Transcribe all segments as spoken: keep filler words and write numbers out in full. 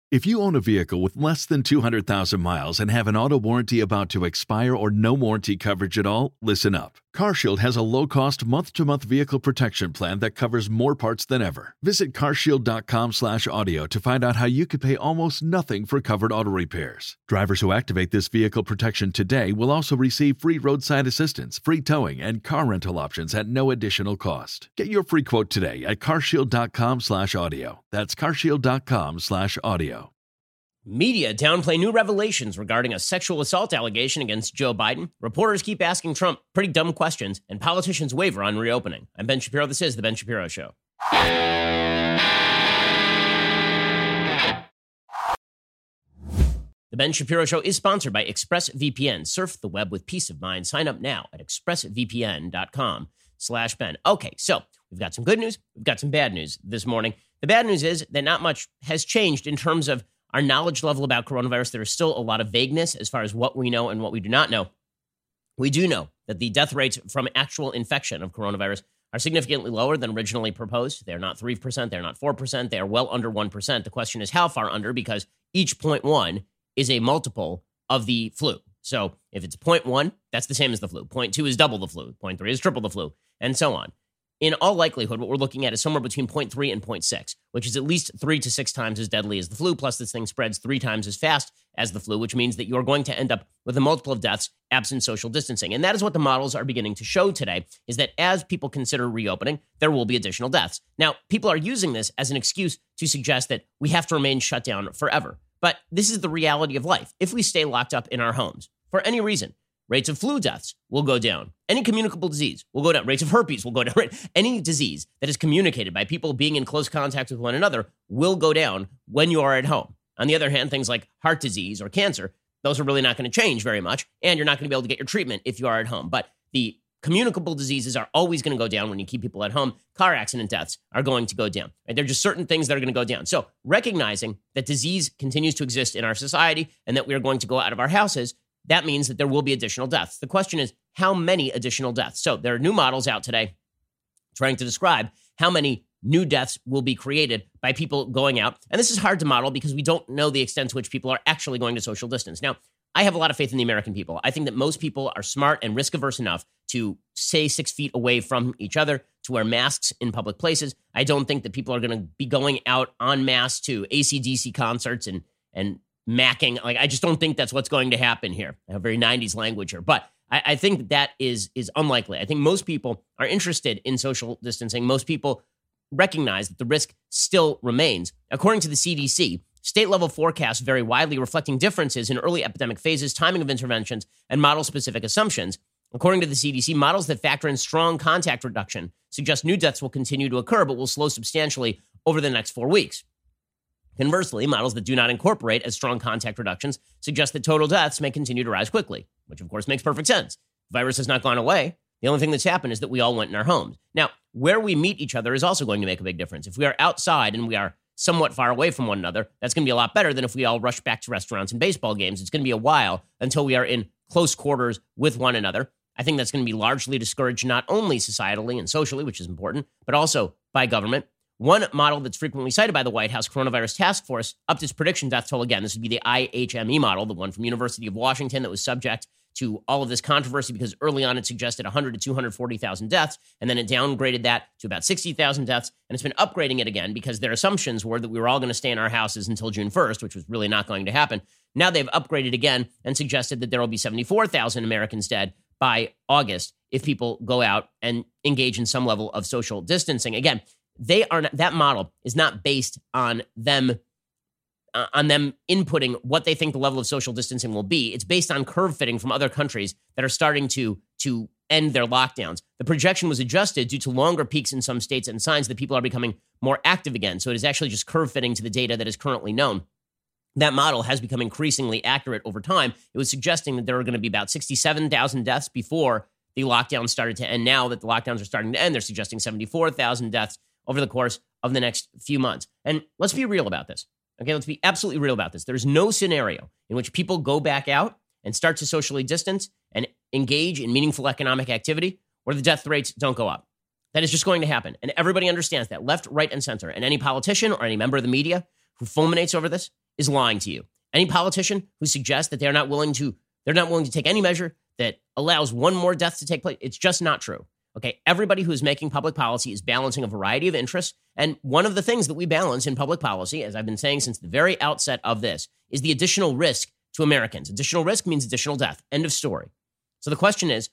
If you own a vehicle with less than two hundred thousand miles and have an auto warranty about to expire or no warranty coverage at all, listen up. CarShield has a low-cost month-to-month vehicle protection plan that covers more parts than ever. Visit carshield.com slash audio to find out how you could pay almost nothing for covered auto repairs. Drivers who activate this vehicle protection today will also receive free roadside assistance, free towing, and car rental options at no additional cost. Get your free quote today at carshield.com slash audio. That's carshield.com slash audio. Media downplay new revelations regarding a sexual assault allegation against Joe Biden. Reporters keep asking Trump pretty dumb questions, and politicians waver on reopening. I'm Ben Shapiro. This is The Ben Shapiro Show. The Ben Shapiro Show is sponsored by ExpressVPN. Surf the web with peace of mind. Sign up now at expressvpn.com slash Ben. Okay, so we've got some good news. We've got some bad news this morning. The bad news is that not much has changed in terms of our knowledge level about coronavirus. There is still a lot of vagueness as far as what we know and what we do not know. We do know that the death rates from actual infection of coronavirus are significantly lower than originally proposed. They're not three percent. They're not four percent. They are well under one percent. The question is how far under, because each zero point one is a multiple of the flu. So if it's zero point one, that's the same as the flu. zero point two is double the flu. zero point three is triple the flu, and so on. In all likelihood, what we're looking at is somewhere between zero point three and zero point six, which is at least three to six times as deadly as the flu, plus this thing spreads three times as fast as the flu, which means that you're going to end up with a multiple of deaths absent social distancing. And that is what the models are beginning to show today, is that as people consider reopening, there will be additional deaths. Now, people are using this as an excuse to suggest that we have to remain shut down forever. But this is the reality of life. If we stay locked up in our homes for any reason, rates of flu deaths will go down. Any communicable disease will go down. Rates of herpes will go down. Any disease that is communicated by people being in close contact with one another will go down when you are at home. On the other hand, things like heart disease or cancer, those are really not going to change very much, and you're not going to be able to get your treatment if you are at home. But the communicable diseases are always going to go down when you keep people at home. Car accident deaths are going to go down. Right? There are just certain things that are going to go down. So recognizing that disease continues to exist in our society and that we are going to go out of our houses, that means that there will be additional deaths. The question is, how many additional deaths? So there are new models out today trying to describe how many new deaths will be created by people going out. And this is hard to model because we don't know the extent to which people are actually going to social distance. Now, I have a lot of faith in the American people. I think that most people are smart and risk-averse enough to stay six feet away from each other, to wear masks in public places. I don't think that people are going to be going out en masse to A C D C concerts and and macking. Like, I just don't think that's what's going to happen here. I have very nineties language here, but I, I think that, that is is unlikely. I think most people are interested in social distancing. Most people recognize that the risk still remains. According to the C D C, state-level forecasts vary widely, reflecting differences in early epidemic phases, timing of interventions, and model-specific assumptions. According to the C D C, models that factor in strong contact reduction suggest new deaths will continue to occur, but will slow substantially over the next four weeks. Conversely, models that do not incorporate as strong contact reductions suggest that total deaths may continue to rise quickly, which of course makes perfect sense. The virus has not gone away. The only thing that's happened is that we all went in our homes. Now, where we meet each other is also going to make a big difference. If we are outside and we are somewhat far away from one another, that's going to be a lot better than if we all rush back to restaurants and baseball games. It's going to be a while until we are in close quarters with one another. I think that's going to be largely discouraged not only societally and socially, which is important, but also by government. One model that's frequently cited by the White House Coronavirus Task Force upped its prediction death toll again. This would be the I H M E model, the one from University of Washington that was subject to all of this controversy because early on it suggested one hundred to two hundred forty thousand deaths, and then it downgraded that to about sixty thousand deaths, and it's been upgrading it again because their assumptions were that we were all going to stay in our houses until June first, which was really not going to happen. Now they've upgraded again and suggested that there will be seventy-four thousand Americans dead by August if people go out and engage in some level of social distancing. Again, they are not, that model is not based on them uh, on them inputting what they think the level of social distancing will be. It's based on curve fitting from other countries that are starting to to end their lockdowns. The projection was adjusted due to longer peaks in some states and signs that people are becoming more active again. So it is actually just curve fitting to the data that is currently known. That model has become increasingly accurate over time. It was suggesting that there were going to be about sixty-seven thousand deaths before the lockdown started to end. Now that the lockdowns are starting to end, they're suggesting seventy-four thousand deaths over the course of the next few months. And let's be real about this. Okay, let's be absolutely real about this. There's no scenario in which people go back out and start to socially distance and engage in meaningful economic activity where the death rates don't go up. That is just going to happen. And everybody understands that, left, right, and center. And any politician or any member of the media who fulminates over this is lying to you. Any politician who suggests that they're not willing to, they're not willing to take any measure that allows one more death to take place, it's just not true. Okay, everybody who is making public policy is balancing a variety of interests. And one of the things that we balance in public policy, as I've been saying since the very outset of this, is the additional risk to Americans. Additional risk means additional death. End of story. So the question is,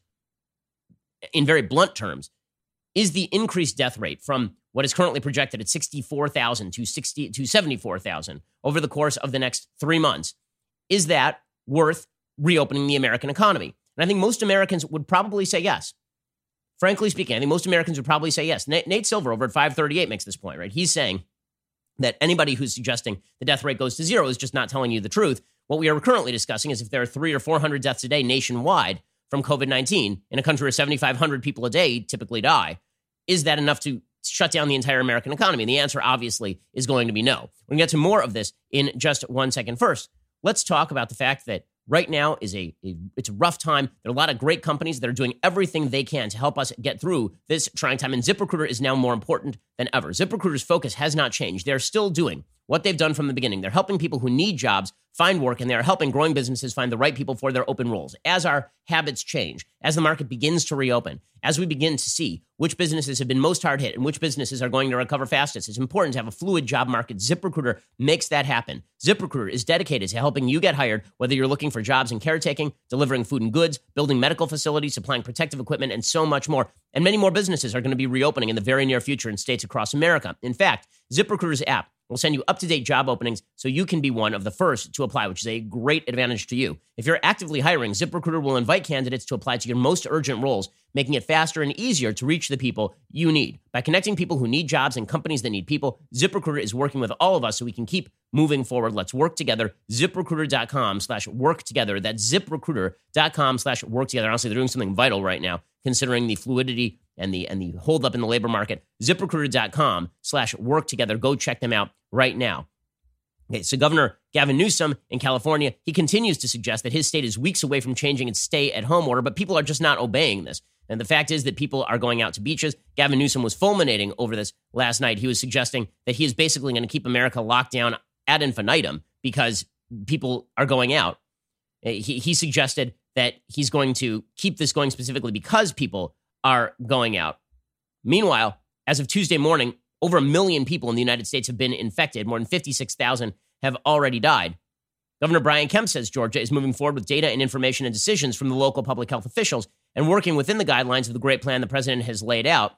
in very blunt terms, is the increased death rate from what is currently projected at sixty-four thousand to sixty to seventy-four thousand over the course of the next three months, is that worth reopening the American economy? And I think most Americans would probably say yes. Frankly speaking, I think most Americans would probably say yes. Nate, Nate Silver over at five thirty-eight makes this point, right? He's saying that anybody who's suggesting the death rate goes to zero is just not telling you the truth. What we are currently discussing is if there are three or four hundred deaths a day nationwide from COVID nineteen in a country where seventy-five hundred people a day typically die, is that enough to shut down the entire American economy? And the answer obviously is going to be no. We're going to get to more of this in just one second. First, let's talk about the fact that right now is a, a it's a rough time. There are a lot of great companies that are doing everything they can to help us get through this trying time. And ZipRecruiter is now more important than ever. ZipRecruiter's focus has not changed. They're still doing what they've done from the beginning. They're helping people who need jobs find work, and they're helping growing businesses find the right people for their open roles. As our habits change, as the market begins to reopen, as we begin to see which businesses have been most hard hit and which businesses are going to recover fastest, it's important to have a fluid job market. ZipRecruiter makes that happen. ZipRecruiter is dedicated to helping you get hired, whether you're looking for jobs in caretaking, delivering food and goods, building medical facilities, supplying protective equipment, and so much more. And many more businesses are going to be reopening in the very near future in states across America. In fact, ZipRecruiter's app will send you up-to-date job openings so you can be one of the first to apply, which is a great advantage to you. If you're actively hiring, ZipRecruiter will invite candidates to apply to your most urgent roles, making it faster and easier to reach the people you need. By connecting people who need jobs and companies that need people, ZipRecruiter is working with all of us so we can keep moving forward. Let's work together. ZipRecruiter.com slash work together. That's ZipRecruiter.com slash work together. Honestly, they're doing something vital right now, considering the fluidity and the and the holdup in the labor market. ZipRecruiter.com slash work together. Go check them out right now. Okay, so Governor Gavin Newsom in California, he continues to suggest that his state is weeks away from changing its stay-at-home order, but people are just not obeying this. And the fact is that people are going out to beaches. Gavin Newsom was fulminating over this last night. He was suggesting that he is basically going to keep America locked down ad infinitum because people are going out. He, he suggested that he's going to keep this going specifically because people are going out. Meanwhile, as of Tuesday morning, over a million people in the United States have been infected. More than fifty-six thousand have already died. Governor Brian Kemp says Georgia is moving forward with data and information and decisions from the local public health officials and working within the guidelines of the great plan the president has laid out.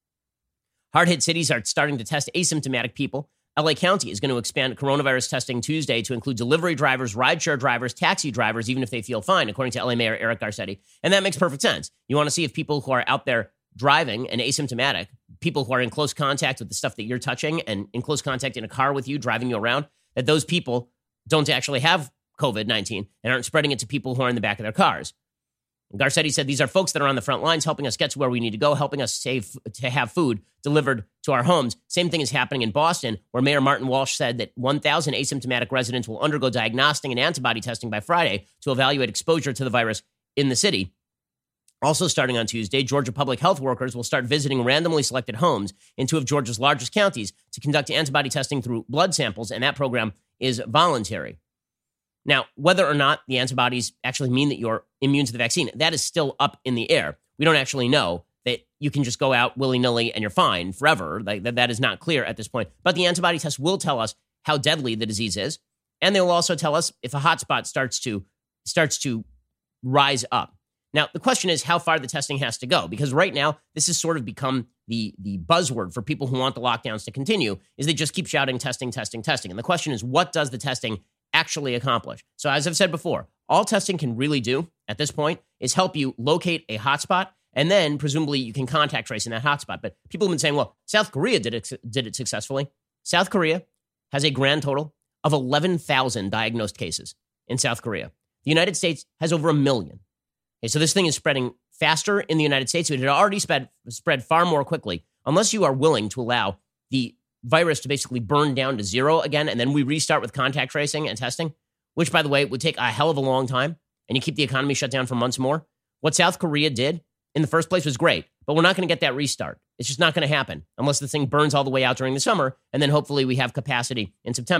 Hard-hit cities are starting to test asymptomatic people. L A County is going to expand coronavirus testing Tuesday to include delivery drivers, rideshare drivers, taxi drivers, even if they feel fine, according to L A Mayor Eric Garcetti. And that makes perfect sense. You want to see if people who are out there driving and asymptomatic, people who are in close contact with the stuff that you're touching and in close contact in a car with you, driving you around, that those people don't actually have COVID nineteen and aren't spreading it to people who are in the back of their cars. Garcetti said these are folks that are on the front lines helping us get to where we need to go, helping us save to have food delivered to our homes. Same thing is happening in Boston, where Mayor Martin Walsh said that one thousand asymptomatic residents will undergo diagnostic and antibody testing by Friday to evaluate exposure to the virus in the city. Also starting on Tuesday, Georgia public health workers will start visiting randomly selected homes in two of Georgia's largest counties to conduct antibody testing through blood samples, and that program is voluntary. Now, whether or not the antibodies actually mean that you're immune to the vaccine, that is still up in the air. We don't actually know that you can just go out willy-nilly and you're fine forever. Like, that, that is not clear at this point. But the antibody test will tell us how deadly the disease is, and they will also tell us if a hotspot starts to starts to rise up. Now, the question is how far the testing has to go, because right now, this has sort of become the, the buzzword for people who want the lockdowns to continue, is they just keep shouting testing, testing, testing. And the question is, what does the testing actually accomplish? So as I've said before, all testing can really do at this point is help you locate a hotspot, and then presumably you can contact trace in that hotspot. But people have been saying, well, South Korea did it, did it successfully. South Korea has a grand total of eleven thousand diagnosed cases in South Korea. The United States has over a million. Okay, so this thing is spreading faster in the United States. It had already spread, spread far more quickly. Unless you are willing to allow the virus to basically burn down to zero again, and then we restart with contact tracing and testing, which, by the way, would take a hell of a long time, and you keep the economy shut down for months more. What South Korea did in the first place was great, but we're not going to get that restart. It's just not going to happen unless the thing burns all the way out during the summer, and then hopefully we have capacity in September.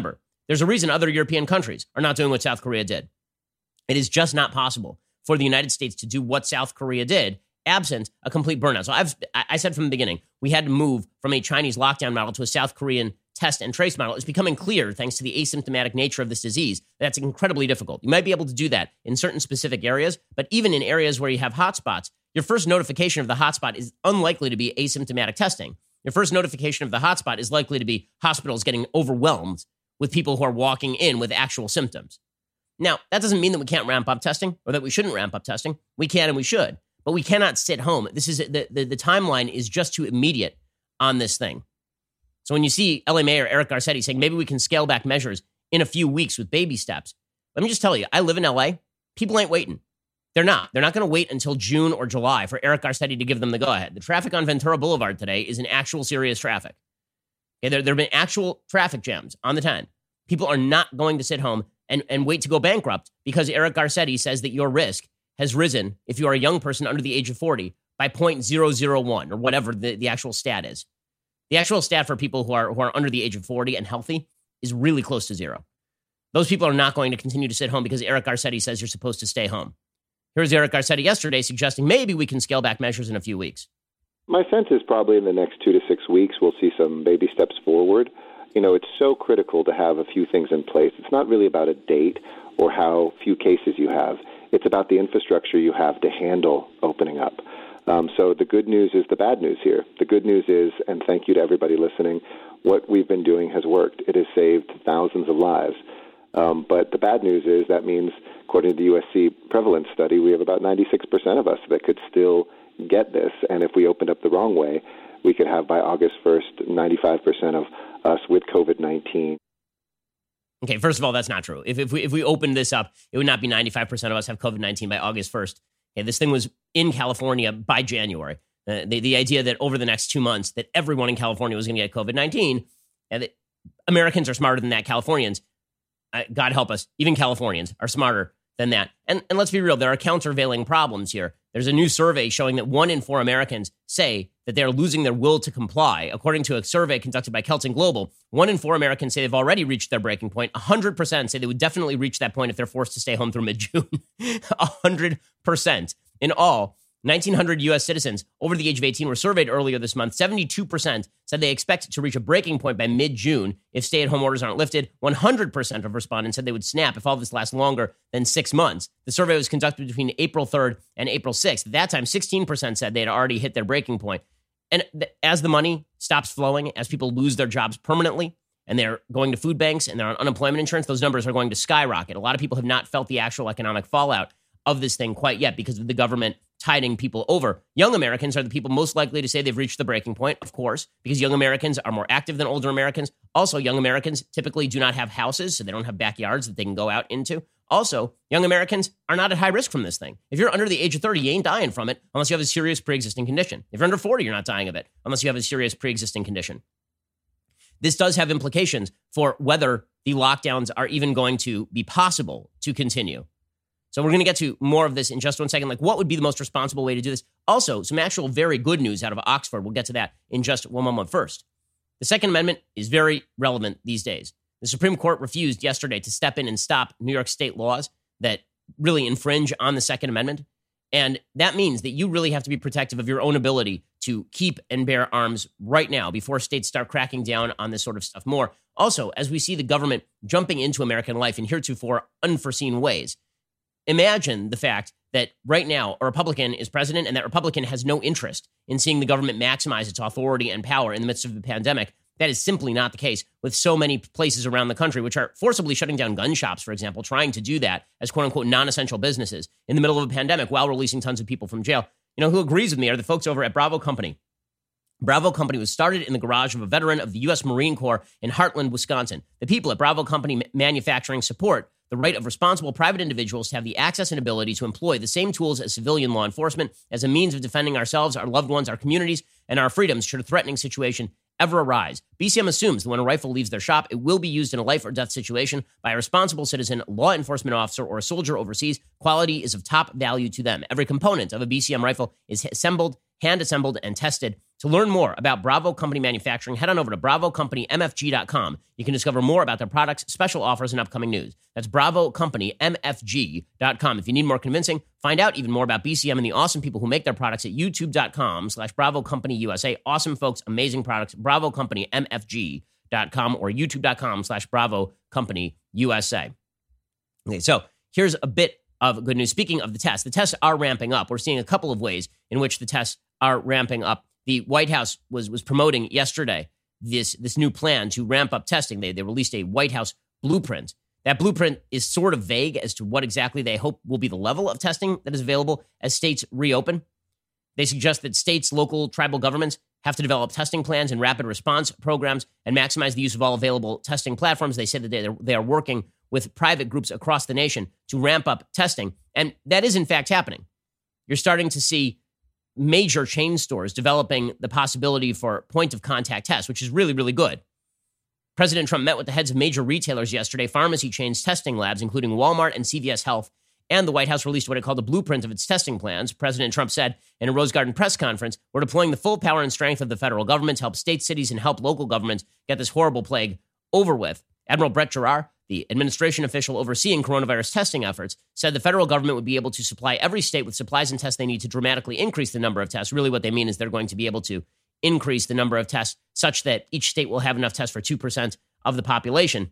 There's a reason other European countries are not doing what South Korea did. It is just not possible for the United States to do what South Korea did absent a complete burnout. So I've I said from the beginning, we had to move from a Chinese lockdown model to a South Korean test and trace model. It's becoming clear, thanks to the asymptomatic nature of this disease, that's incredibly difficult. You might be able to do that in certain specific areas, but even in areas where you have hotspots, your first notification of the hotspot is unlikely to be asymptomatic testing. Your first notification of the hotspot is likely to be hospitals getting overwhelmed with people who are walking in with actual symptoms. Now, that doesn't mean that we can't ramp up testing or that we shouldn't ramp up testing. We can and we should, but we cannot sit home. This is the, the, the timeline is just too immediate on this thing. So when you see L A Mayor Eric Garcetti saying maybe we can scale back measures in a few weeks with baby steps, let me just tell you, I live in L A. People ain't waiting. They're not. They're not going to wait until June or July for Eric Garcetti to give them the go-ahead. The traffic on Ventura Boulevard today is an actual serious traffic. Okay, there, there have been actual traffic jams on the ten. People are not going to sit home and, and wait to go bankrupt because Eric Garcetti says that your risk has risen, if you are a young person under the age of forty, by zero point zero zero one or whatever the, the actual stat is. The actual stat for people who are who are under the age of forty and healthy is really close to zero. Those people are not going to continue to sit home because Eric Garcetti says you're supposed to stay home. Here's Eric Garcetti yesterday suggesting maybe we can scale back measures in a few weeks. My sense is probably in the next two to six weeks, we'll see some baby steps forward. You know, it's so critical to have a few things in place. It's not really about a date or how few cases you have. It's about the infrastructure you have to handle opening up. Um, so the good news is the bad news here. The good news is, and thank you to everybody listening, what we've been doing has worked. It has saved thousands of lives. Um, but the bad news is that means, according to the U S C prevalence study, we have about ninety-six percent of us that could still get this. And if we opened up the wrong way, we could have by August first, ninety-five percent of us with COVID nineteen. Okay, first of all, that's not true. If, if we if we opened this up, it would not be ninety-five percent of us have COVID nineteen by August first. Okay, this thing was in California by January. Uh, the, the idea that over the next two months that everyone in California was going to get COVID nineteen, and that Americans are smarter than that, Californians, uh, God help us, even Californians are smarter than that. And, and let's be real, there are countervailing problems here. There's a new survey showing that one in four Americans say that they're losing their will to comply. According to a survey conducted by Kelton Global, one in four Americans say they've already reached their breaking point. one hundred percent say they would definitely reach that point if they're forced to stay home through mid-June. one hundred percent. In all, nineteen hundred U S citizens over the age of eighteen were surveyed earlier this month. seventy-two percent said they expect to reach a breaking point by mid-June if stay-at-home orders aren't lifted. one hundred percent of respondents said they would snap if all this lasts longer than six months. The survey was conducted between April third and April sixth. At that time, sixteen percent said they had already hit their breaking point. And th- as the money stops flowing, as people lose their jobs permanently, and they're going to food banks and they're on unemployment insurance, those numbers are going to skyrocket. A lot of people have not felt the actual economic fallout of this thing quite yet because of the government tiding people over. Young Americans are the people most likely to say they've reached the breaking point, of course, because young Americans are more active than older Americans. Also, young Americans typically do not have houses, so they don't have backyards that they can go out into. Also, young Americans are not at high risk from this thing. If you're under the age of thirty, you ain't dying from it unless you have a serious pre-existing condition. If you're under forty, you're not dying of it unless you have a serious pre-existing condition. This does have implications for whether the lockdowns are even going to be possible to continue. So we're going to get to more of this in just one second. Like, what would be the most responsible way to do this? Also, some actual very good news out of Oxford. We'll get to that in just one moment. First, the Second Amendment is very relevant these days. The Supreme Court refused yesterday to step in and stop New York state laws that really infringe on the Second Amendment. And that means that you really have to be protective of your own ability to keep and bear arms right now before states start cracking down on this sort of stuff more. Also, as we see the government jumping into American life in heretofore unforeseen ways, imagine the fact that right now a Republican is president and that Republican has no interest in seeing the government maximize its authority and power in the midst of the pandemic. That is simply not the case with so many places around the country, which are forcibly shutting down gun shops, for example, trying to do that as quote-unquote non-essential businesses in the middle of a pandemic while releasing tons of people from jail. You know, who agrees with me are the folks over at Bravo Company. Bravo Company was started in the garage of a veteran of the U S Marine Corps in Heartland, Wisconsin. The people at Bravo Company Manufacturing support the right of responsible private individuals to have the access and ability to employ the same tools as civilian law enforcement as a means of defending ourselves, our loved ones, our communities, and our freedoms should a threatening situation ever arise. B C M assumes that when a rifle leaves their shop, it will be used in a life or death situation by a responsible citizen, law enforcement officer, or a soldier overseas. Quality is of top value to them. Every component of a B C M rifle is assembled, hand-assembled, and tested To learn more about Bravo Company Manufacturing, head on over to bravo company m f g dot com. You can discover more about their products, special offers, and upcoming news. That's bravo company m f g dot com. If you need more convincing, find out even more about B C M and the awesome people who make their products at youtube dot com slash bravo company u s a. Awesome folks, amazing products, bravo company m f g dot com or youtube dot com slash bravo company u s a. Okay, so here's a bit of good news. Speaking of the tests, the tests are ramping up. We're seeing a couple of ways in which the tests are ramping up. The White House was was promoting yesterday this, this new plan to ramp up testing. They, they released a White House blueprint. That blueprint is sort of vague as to what exactly they hope will be the level of testing that is available as states reopen. They suggest that states, local, tribal governments have to develop testing plans and rapid response programs and maximize the use of all available testing platforms. They say that they, they are working with private groups across the nation to ramp up testing. And that is, in fact, happening. You're starting to see major chain stores developing the possibility for point-of-contact tests, which is really, really good. President Trump met with the heads of major retailers yesterday, pharmacy chains, testing labs, including Walmart and C V S Health, and the White House released what it called a blueprint of its testing plans. President Trump said in a Rose Garden press conference, "We're deploying the full power and strength of the federal government to help states, cities, and help local governments get this horrible plague over with." Admiral Brett Giroir, the administration official overseeing coronavirus testing efforts, said the federal government would be able to supply every state with supplies and tests they need to dramatically increase the number of tests. Really what they mean is they're going to be able to increase the number of tests such that each state will have enough tests for two percent of the population.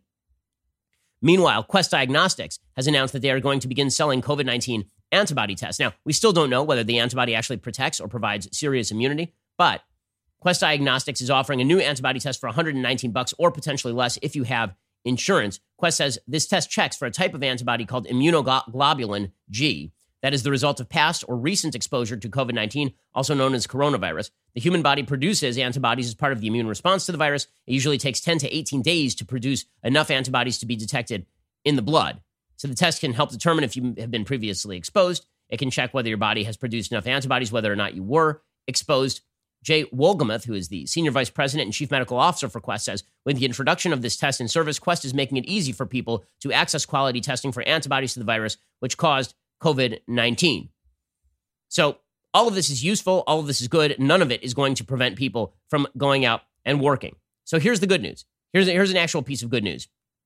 Meanwhile, Quest Diagnostics has announced that they are going to begin selling COVID nineteen antibody tests. Now, we still don't know whether the antibody actually protects or provides serious immunity, but Quest Diagnostics is offering a new antibody test for one hundred nineteen bucks or potentially less if you have insurance. Quest says this test checks for a type of antibody called immunoglobulin G that is the result of past or recent exposure to COVID nineteen, also known as coronavirus. The human body produces antibodies as part of the immune response to the virus. It usually takes ten to eighteen days to produce enough antibodies to be detected in the blood. So the test can help determine if you have been previously exposed. It can check whether your body has produced enough antibodies, whether or not you were exposed. Jay Wolgamuth, who is the Senior Vice President and Chief Medical Officer for Quest, says, with the introduction of this test in service, Quest is making it easy for people to access quality testing for antibodies to the virus, which caused COVID nineteen. So all of this is useful. All of this is good. None of it is going to prevent people from going out and working. So here's the good news. Here's, here's an actual piece of good news.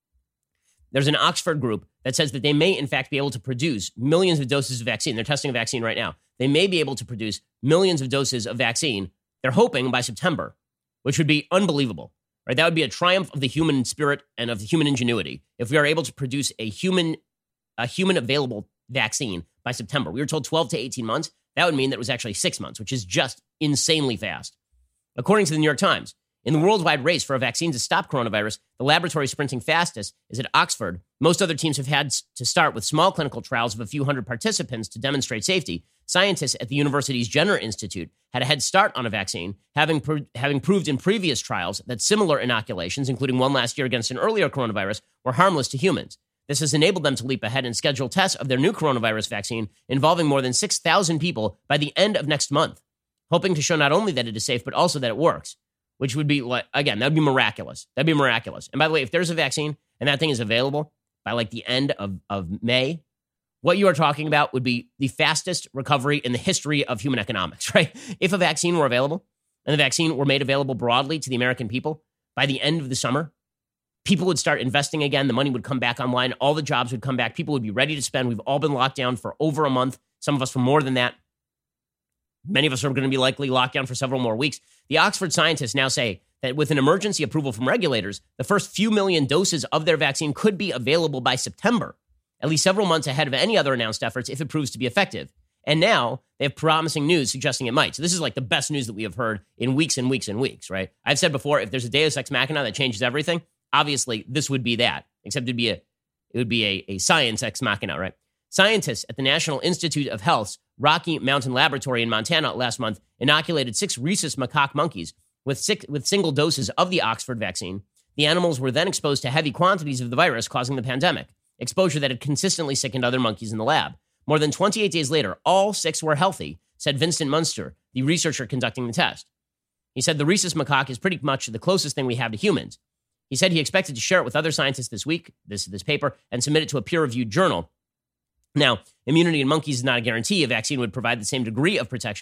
There's an Oxford group that says that they may, in fact, be able to produce millions of doses of vaccine. They're testing a vaccine right now. They may be able to produce millions of doses of vaccine. They're hoping by September, which would be unbelievable, right? That would be a triumph of the human spirit and of the human ingenuity if we are able to produce a human, a human available vaccine by September. We were told twelve to eighteen months. That would mean that it was actually six months, which is just insanely fast. According to the New York Times, in the worldwide race for a vaccine to stop coronavirus, the laboratory sprinting fastest is at Oxford. Most other teams have had to start with small clinical trials of a few hundred participants to demonstrate safety. Scientists at the university's Jenner Institute had a head start on a vaccine, having, pro- having proved in previous trials that similar inoculations, including one last year against an earlier coronavirus, were harmless to humans. This has enabled them to leap ahead and schedule tests of their new coronavirus vaccine involving more than six thousand people by the end of next month, hoping to show not only that it is safe, but also that it works, which would be, like, again, that would be miraculous. That'd be miraculous. And by the way, if there's a vaccine and that thing is available by like the end of, of May, what you are talking about would be the fastest recovery in the history of human economics, right? If a vaccine were available and the vaccine were made available broadly to the American people by the end of the summer, people would start investing again. The money would come back online. All the jobs would come back. People would be ready to spend. We've all been locked down for over a month. Some of us for more than that. Many of us are going to be likely locked down for several more weeks. The Oxford scientists now say that with an emergency approval from regulators, the first few million doses of their vaccine could be available by September, at least several months ahead of any other announced efforts if it proves to be effective. And now they have promising news suggesting it might. So this is like the best news that we have heard in weeks and weeks and weeks, right? I've said before, if there's a Deus Ex Machina that changes everything, obviously this would be that, except it'd be a, it would be a, a science ex machina, right? Scientists at the National Institute of Health's Rocky Mountain Laboratory in Montana last month inoculated six rhesus macaque monkeys with, six, with single doses of the Oxford vaccine. The animals were then exposed to heavy quantities of the virus causing the pandemic, exposure that had consistently sickened other monkeys in the lab. More than twenty-eight days later, all six were healthy, said Vincent Munster, the researcher conducting the test. He said the rhesus macaque is pretty much the closest thing we have to humans. He said he expected to share it with other scientists this week, this, this paper, and submit it to a peer-reviewed journal. Now, immunity in monkeys is not a guarantee. A vaccine would provide the same degree of protection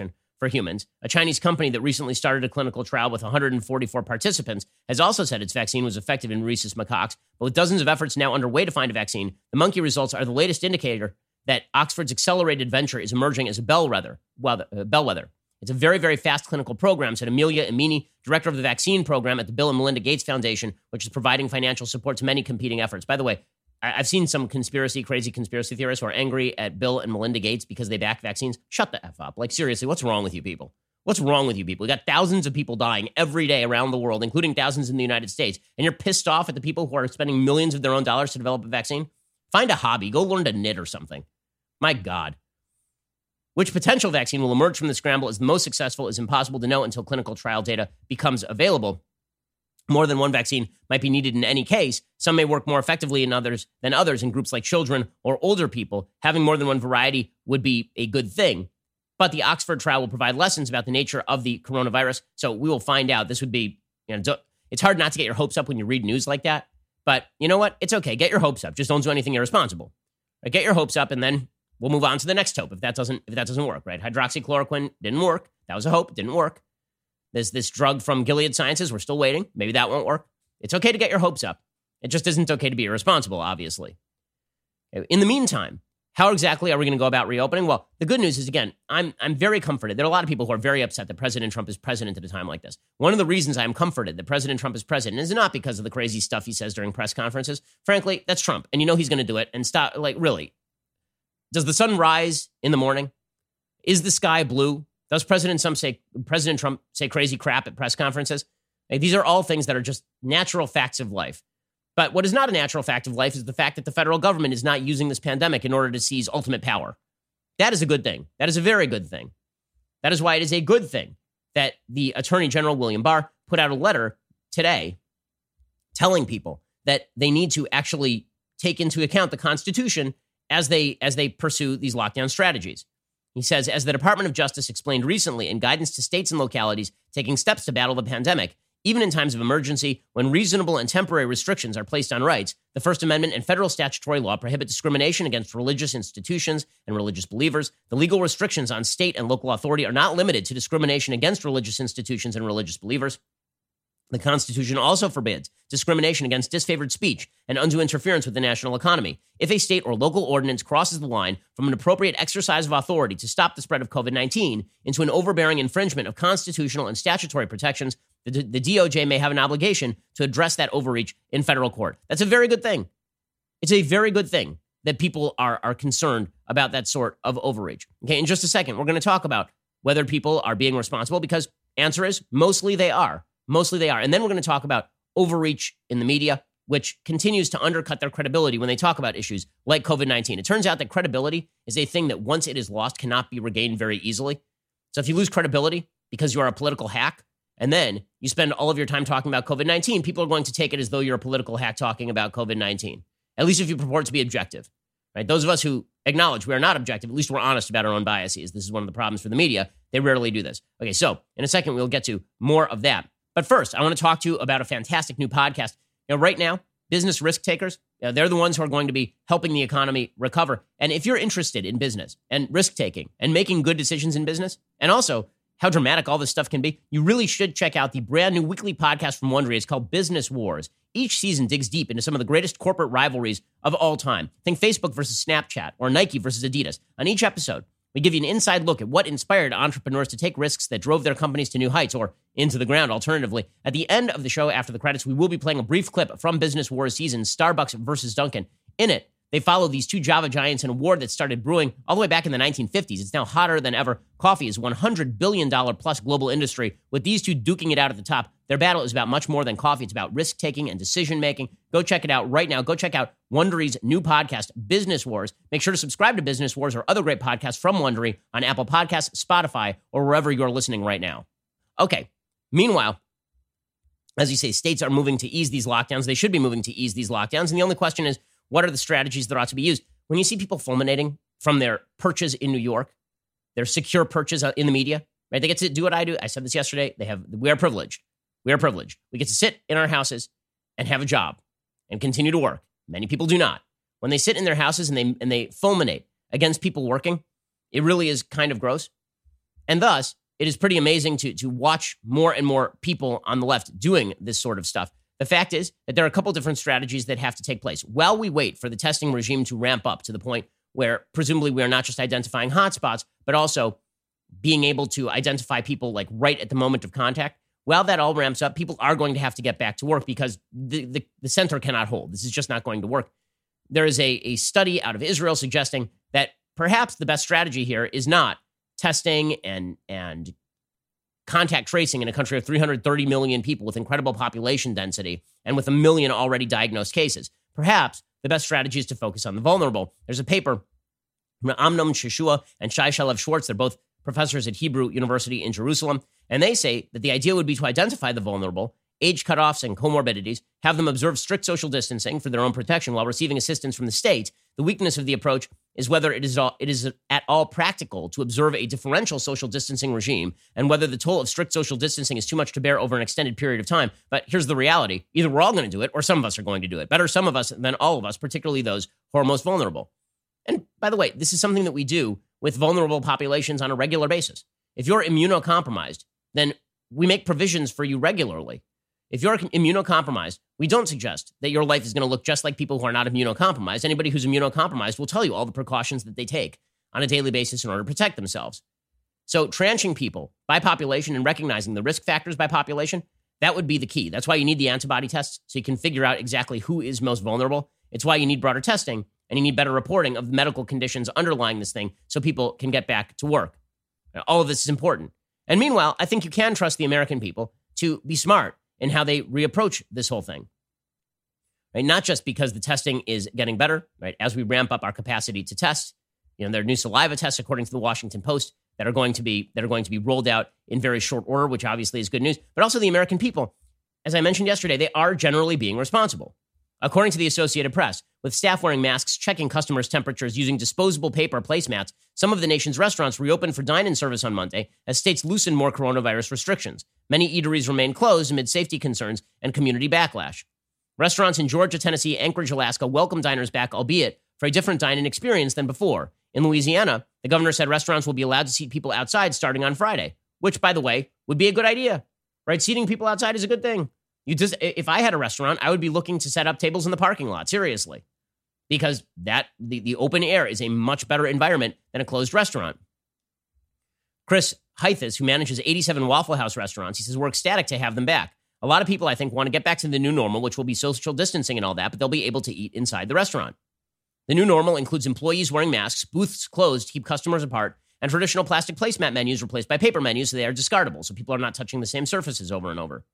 for humans. A Chinese company that recently started a clinical trial with one hundred forty-four participants has also said its vaccine was effective in rhesus macaques, but with dozens of efforts now underway to find a vaccine, the monkey results are the latest indicator that Oxford's accelerated venture is emerging as a bellwether. Well, uh, bellwether. It's a very, very fast clinical program, said Amelia Amini, director of the vaccine program at the Bill and Melinda Gates Foundation, which is providing financial support to many competing efforts. By the way, I've seen some conspiracy, crazy conspiracy theorists who are angry at Bill and Melinda Gates because they back vaccines. Shut the F up. Like, seriously, what's wrong with you people? What's wrong with you people? We got thousands of people dying every day around the world, including thousands in the United States. And you're pissed off at the people who are spending millions of their own dollars to develop a vaccine? Find a hobby. Go learn to knit or something. My God. Which potential vaccine will emerge from the scramble as the most successful is impossible to know until clinical trial data becomes available. More than one vaccine might be needed in any case. Some may work more effectively in others than others in groups like children or older people. Having more than one variety would be a good thing. But the Oxford trial will provide lessons about the nature of the coronavirus. So we will find out. This would be, you know, it's hard not to get your hopes up when you read news like that. But you know what? It's okay. Get your hopes up. Just don't do anything irresponsible. Right? Get your hopes up, and then we'll move on to the next hope if that doesn't if that doesn't work. Right? Hydroxychloroquine didn't work. That was a hope. Didn't work. There's this drug from Gilead Sciences. We're still waiting. Maybe that won't work. It's okay to get your hopes up. It just isn't okay to be irresponsible, obviously. In the meantime, how exactly are we going to go about reopening? Well, the good news is, again, I'm I'm very comforted. There are a lot of people who are very upset that President Trump is president at a time like this. One of the reasons I'm comforted that President Trump is president is not because of the crazy stuff he says during press conferences. Frankly, that's Trump, and you know he's going to do it. And stop, like, really. Does the sun rise in the morning? Is the sky blue? Does President Trump say President Trump say crazy crap at press conferences? Like, these are all things that are just natural facts of life. But what is not a natural fact of life is the fact that the federal government is not using this pandemic in order to seize ultimate power. That is a good thing. That is a very good thing. That is why it is a good thing that the Attorney General, William Barr, put out a letter today telling people that they need to actually take into account the Constitution as they as they pursue these lockdown strategies. He says, as the Department of Justice explained recently in guidance to states and localities taking steps to battle the pandemic, even in times of emergency, when reasonable and temporary restrictions are placed on rights, the First Amendment and federal statutory law prohibit discrimination against religious institutions and religious believers. The legal restrictions on state and local authority are not limited to discrimination against religious institutions and religious believers. The Constitution also forbids discrimination against disfavored speech and undue interference with the national economy. If a state or local ordinance crosses the line from an appropriate exercise of authority to stop the spread of COVID nineteen into an overbearing infringement of constitutional and statutory protections, the, the D O J may have an obligation to address that overreach in federal court. That's a very good thing. It's a very good thing that people are, are concerned about that sort of overreach. Okay, in just a second, we're going to talk about whether people are being responsible, because answer is mostly they are. Mostly they are. And then we're going to talk about overreach in the media, which continues to undercut their credibility when they talk about issues like COVID nineteen. It turns out that credibility is a thing that once it is lost cannot be regained very easily. So if you lose credibility because you are a political hack, and then you spend all of your time talking about COVID nineteen, people are going to take it as though you're a political hack talking about COVID nineteen, at least if you purport to be objective. Right? Those of us who acknowledge we are not objective, at least we're honest about our own biases. This is one of the problems for the media. They rarely do this. Okay, so in a second, we'll get to more of that. But first, I want to talk to you about a fantastic new podcast. You know, right now, business risk takers, you know, they're the ones who are going to be helping the economy recover. And if you're interested in business and risk taking and making good decisions in business, and also how dramatic all this stuff can be, you really should check out the brand new weekly podcast from Wondery. It's called Business Wars. Each season digs deep into some of the greatest corporate rivalries of all time. Think Facebook versus Snapchat or Nike versus Adidas. On each episode, we give you an inside look at what inspired entrepreneurs to take risks that drove their companies to new heights or into the ground, alternatively. At the end of the show, after the credits, we will be playing a brief clip from Business Wars season, Starbucks versus Dunkin'. In it, they follow these two Java giants in a war that started brewing all the way back in the nineteen fifties. It's now hotter than ever. Coffee is a one hundred billion dollars plus global industry. With these two duking it out at the top, their battle is about much more than coffee. It's about risk-taking and decision-making. Go check it out right now. Go check out Wondery's new podcast, Business Wars. Make sure to subscribe to Business Wars or other great podcasts from Wondery on Apple Podcasts, Spotify, or wherever you're listening right now. Okay. Meanwhile, as you say, states are moving to ease these lockdowns. They should be moving to ease these lockdowns. And the only question is, what are the strategies that ought to be used? When you see people fulminating from their perches in New York, their secure perches in the media, right? They get to do what I do. I said this yesterday. They have, we are privileged. We are privileged. We get to sit in our houses and have a job and continue to work. Many people do not. When they sit in their houses and they and they fulminate against people working, it really is kind of gross. And thus, it is pretty amazing to, to watch more and more people on the left doing this sort of stuff. The fact is that there are a couple different strategies that have to take place. While we wait for the testing regime to ramp up to the point where presumably we are not just identifying hotspots, but also being able to identify people like right at the moment of contact, while that all ramps up, people are going to have to get back to work because the, the, the center cannot hold. This is just not going to work. There is a, a study out of Israel suggesting that perhaps the best strategy here is not testing and, and contact tracing in a country of three hundred thirty million people with incredible population density and with a million already diagnosed cases. Perhaps the best strategy is to focus on the vulnerable. There's a paper from Amnon Sheshua and Shai Shalev Schwartz. They're both professors at Hebrew University in Jerusalem. And they say that the idea would be to identify the vulnerable, age cutoffs and comorbidities, have them observe strict social distancing for their own protection while receiving assistance from the state. The weakness of the approach is whether it is, all, it is at all practical to observe a differential social distancing regime and whether the toll of strict social distancing is too much to bear over an extended period of time. But here's the reality. Either we're all going to do it or some of us are going to do it. Better some of us than all of us, particularly those who are most vulnerable. And by the way, this is something that we do with vulnerable populations on a regular basis. If you're immunocompromised, then we make provisions for you regularly. If you're immunocompromised, we don't suggest that your life is going to look just like people who are not immunocompromised. Anybody who's immunocompromised will tell you all the precautions that they take on a daily basis in order to protect themselves. So tranching people by population and recognizing the risk factors by population, that would be the key. That's why you need the antibody tests, so you can figure out exactly who is most vulnerable. It's why you need broader testing, and you need better reporting of the medical conditions underlying this thing so people can get back to work. All of this is important. And meanwhile, I think you can trust the American people to be smart in how they reapproach this whole thing. Right? Not just because the testing is getting better, right? As we ramp up our capacity to test, you know, there are new saliva tests, according to the Washington Post, that are going to be that are going to be rolled out in very short order, which obviously is good news. But also the American people, as I mentioned yesterday, they are generally being responsible. According to the Associated Press, with staff wearing masks, checking customers' temperatures, using disposable paper placemats, some of the nation's restaurants reopened for dine-in service on Monday as states loosened more coronavirus restrictions. Many eateries remain closed amid safety concerns and community backlash. Restaurants in Georgia, Tennessee, Anchorage, Alaska welcome diners back, albeit for a different dine-in experience than before. In Louisiana, the governor said restaurants will be allowed to seat people outside starting on Friday, which, by the way, would be a good idea, right? Seating people outside is a good thing. You just, if I had a restaurant, I would be looking to set up tables in the parking lot, seriously, because that the, the open air is a much better environment than a closed restaurant. Chris Heithis, who manages eighty-seven Waffle House restaurants, he says we're ecstatic to have them back. A lot of people, I think, want to get back to the new normal, which will be social distancing and all that, but they'll be able to eat inside the restaurant. The new normal includes employees wearing masks, booths closed to keep customers apart, and traditional plastic placemat menus replaced by paper menus so they are discardable, so people are not touching the same surfaces over and over.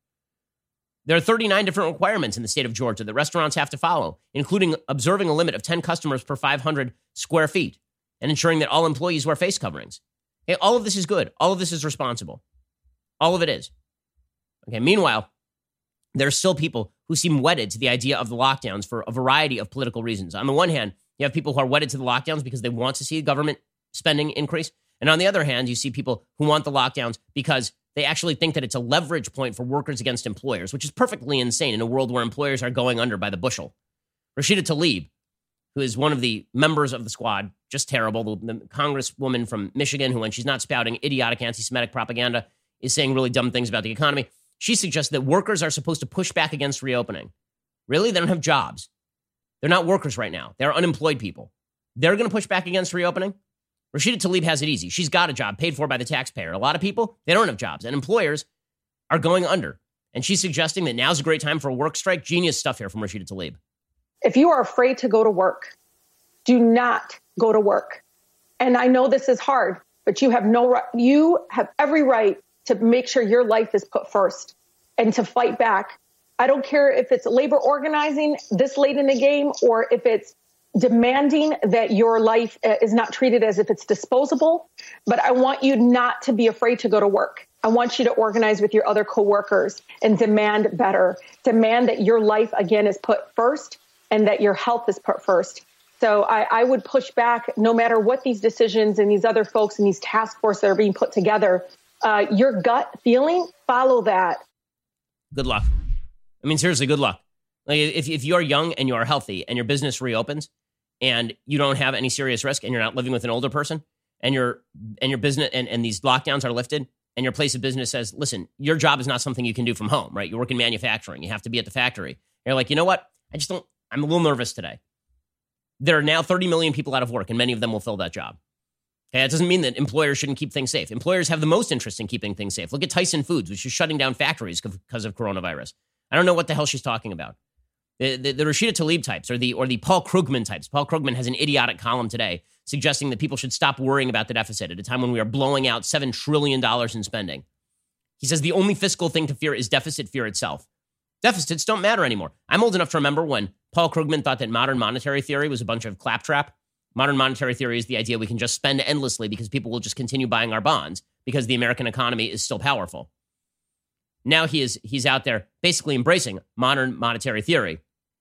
There are thirty-nine different requirements in the state of Georgia that restaurants have to follow, including observing a limit of ten customers per five hundred square feet and ensuring that all employees wear face coverings. Okay, all of this is good. All of this is responsible. All of it is. Okay, meanwhile, there are still people who seem wedded to the idea of the lockdowns for a variety of political reasons. On the one hand, you have people who are wedded to the lockdowns because they want to see government spending increase. And on the other hand, you see people who want the lockdowns because they actually think that it's a leverage point for workers against employers, which is perfectly insane in a world where employers are going under by the bushel. Rashida Tlaib, who is one of the members of the squad, just terrible, the, the congresswoman from Michigan, who when she's not spouting idiotic anti-Semitic propaganda is saying really dumb things about the economy, she suggests that workers are supposed to push back against reopening. Really? They don't have jobs. They're not workers right now. They're unemployed people. They're going to push back against reopening? Rashida Tlaib has it easy. She's got a job paid for by the taxpayer. A lot of people, they don't have jobs, and employers are going under. And she's suggesting that now's a great time for a work strike. Genius stuff here from Rashida Tlaib. If you are afraid to go to work, do not go to work. And I know this is hard, but you have no you have every right to make sure your life is put first and to fight back. I don't care if it's labor organizing this late in the game or if it's demanding that your life is not treated as if it's disposable. But I want you not to be afraid to go to work. I want you to organize with your other coworkers and demand better. Demand that your life, again, is put first and that your health is put first. So I, I would push back no matter what these decisions and these other folks and these task forces that are being put together. Uh, your gut feeling, follow that. Good luck. I mean, seriously, good luck. Like if, if you are young and you are healthy and your business reopens and you don't have any serious risk and you're not living with an older person and your and your business and, and these lockdowns are lifted and your place of business says, listen, your job is not something you can do from home, right? You work in manufacturing. You have to be at the factory. You're like, you know what? I just don't, I'm a little nervous today. There are now thirty million people out of work, and many of them will fill that job. Okay, that doesn't mean that employers shouldn't keep things safe. Employers have the most interest in keeping things safe. Look at Tyson Foods, which is shutting down factories because of coronavirus. I don't know what the hell she's talking about. The, the, the Rashida Tlaib types or the or the Paul Krugman types. Paul Krugman has an idiotic column today suggesting that people should stop worrying about the deficit at a time when we are blowing out seven trillion dollars in spending. He says the only fiscal thing to fear is deficit fear itself. Deficits don't matter anymore. I'm old enough to remember when Paul Krugman thought that modern monetary theory was a bunch of claptrap. Modern monetary theory is the idea we can just spend endlessly because people will just continue buying our bonds because the American economy is still powerful. Now he is he's out there basically embracing modern monetary theory.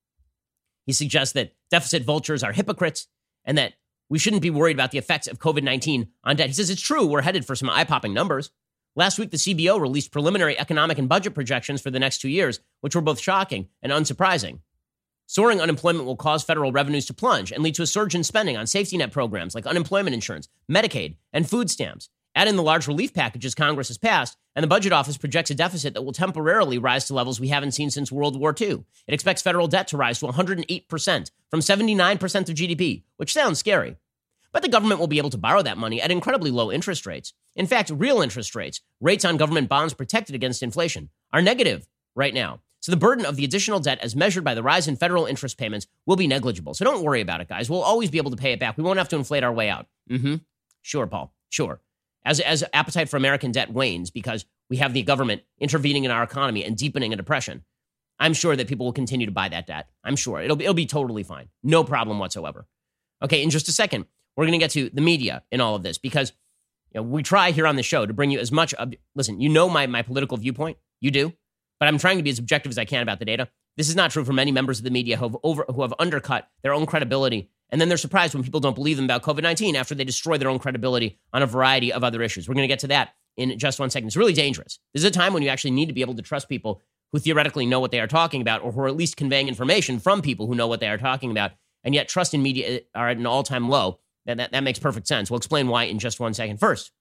He suggests that deficit vultures are hypocrites and that we shouldn't be worried about the effects of covid nineteen on debt. He says it's true, we're headed for some eye-popping numbers. Last week, the C B O released preliminary economic and budget projections for the next two years, which were both shocking and unsurprising. Soaring unemployment will cause federal revenues to plunge and lead to a surge in spending on safety net programs like unemployment insurance, Medicaid, and food stamps. Add in the large relief packages Congress has passed, and the Budget Office projects a deficit that will temporarily rise to levels we haven't seen since World War Two. It expects federal debt to rise to one hundred eight percent from seventy-nine percent of G D P, which sounds scary. But the government will be able to borrow that money at incredibly low interest rates. In fact, real interest rates, rates on government bonds protected against inflation, are negative right now. So the burden of the additional debt as measured by the rise in federal interest payments will be negligible. So don't worry about it, guys. We'll always be able to pay it back. We won't have to inflate our way out. Mm-hmm. Sure, Paul. Sure. As, as appetite for American debt wanes because we have the government intervening in our economy and deepening a depression, I'm sure that people will continue to buy that debt. I'm sure. It'll be, it'll be totally fine. No problem whatsoever. Okay, in just a second, we're going to get to the media in all of this because you know, we try here on the show to bring you as much of, listen, you know my, my political viewpoint. You do. But I'm trying to be as objective as I can about the data. This is not true for many members of the media who have, over, who have undercut their own credibility. And then they're surprised when people don't believe them about covid nineteen after they destroy their own credibility on a variety of other issues. We're going to get to that in just one second. It's really dangerous. This is a time when you actually need to be able to trust people who theoretically know what they are talking about or who are at least conveying information from people who know what they are talking about. And yet trust in media are at an all-time low. That, that, that makes perfect sense. We'll explain why in just one second. First,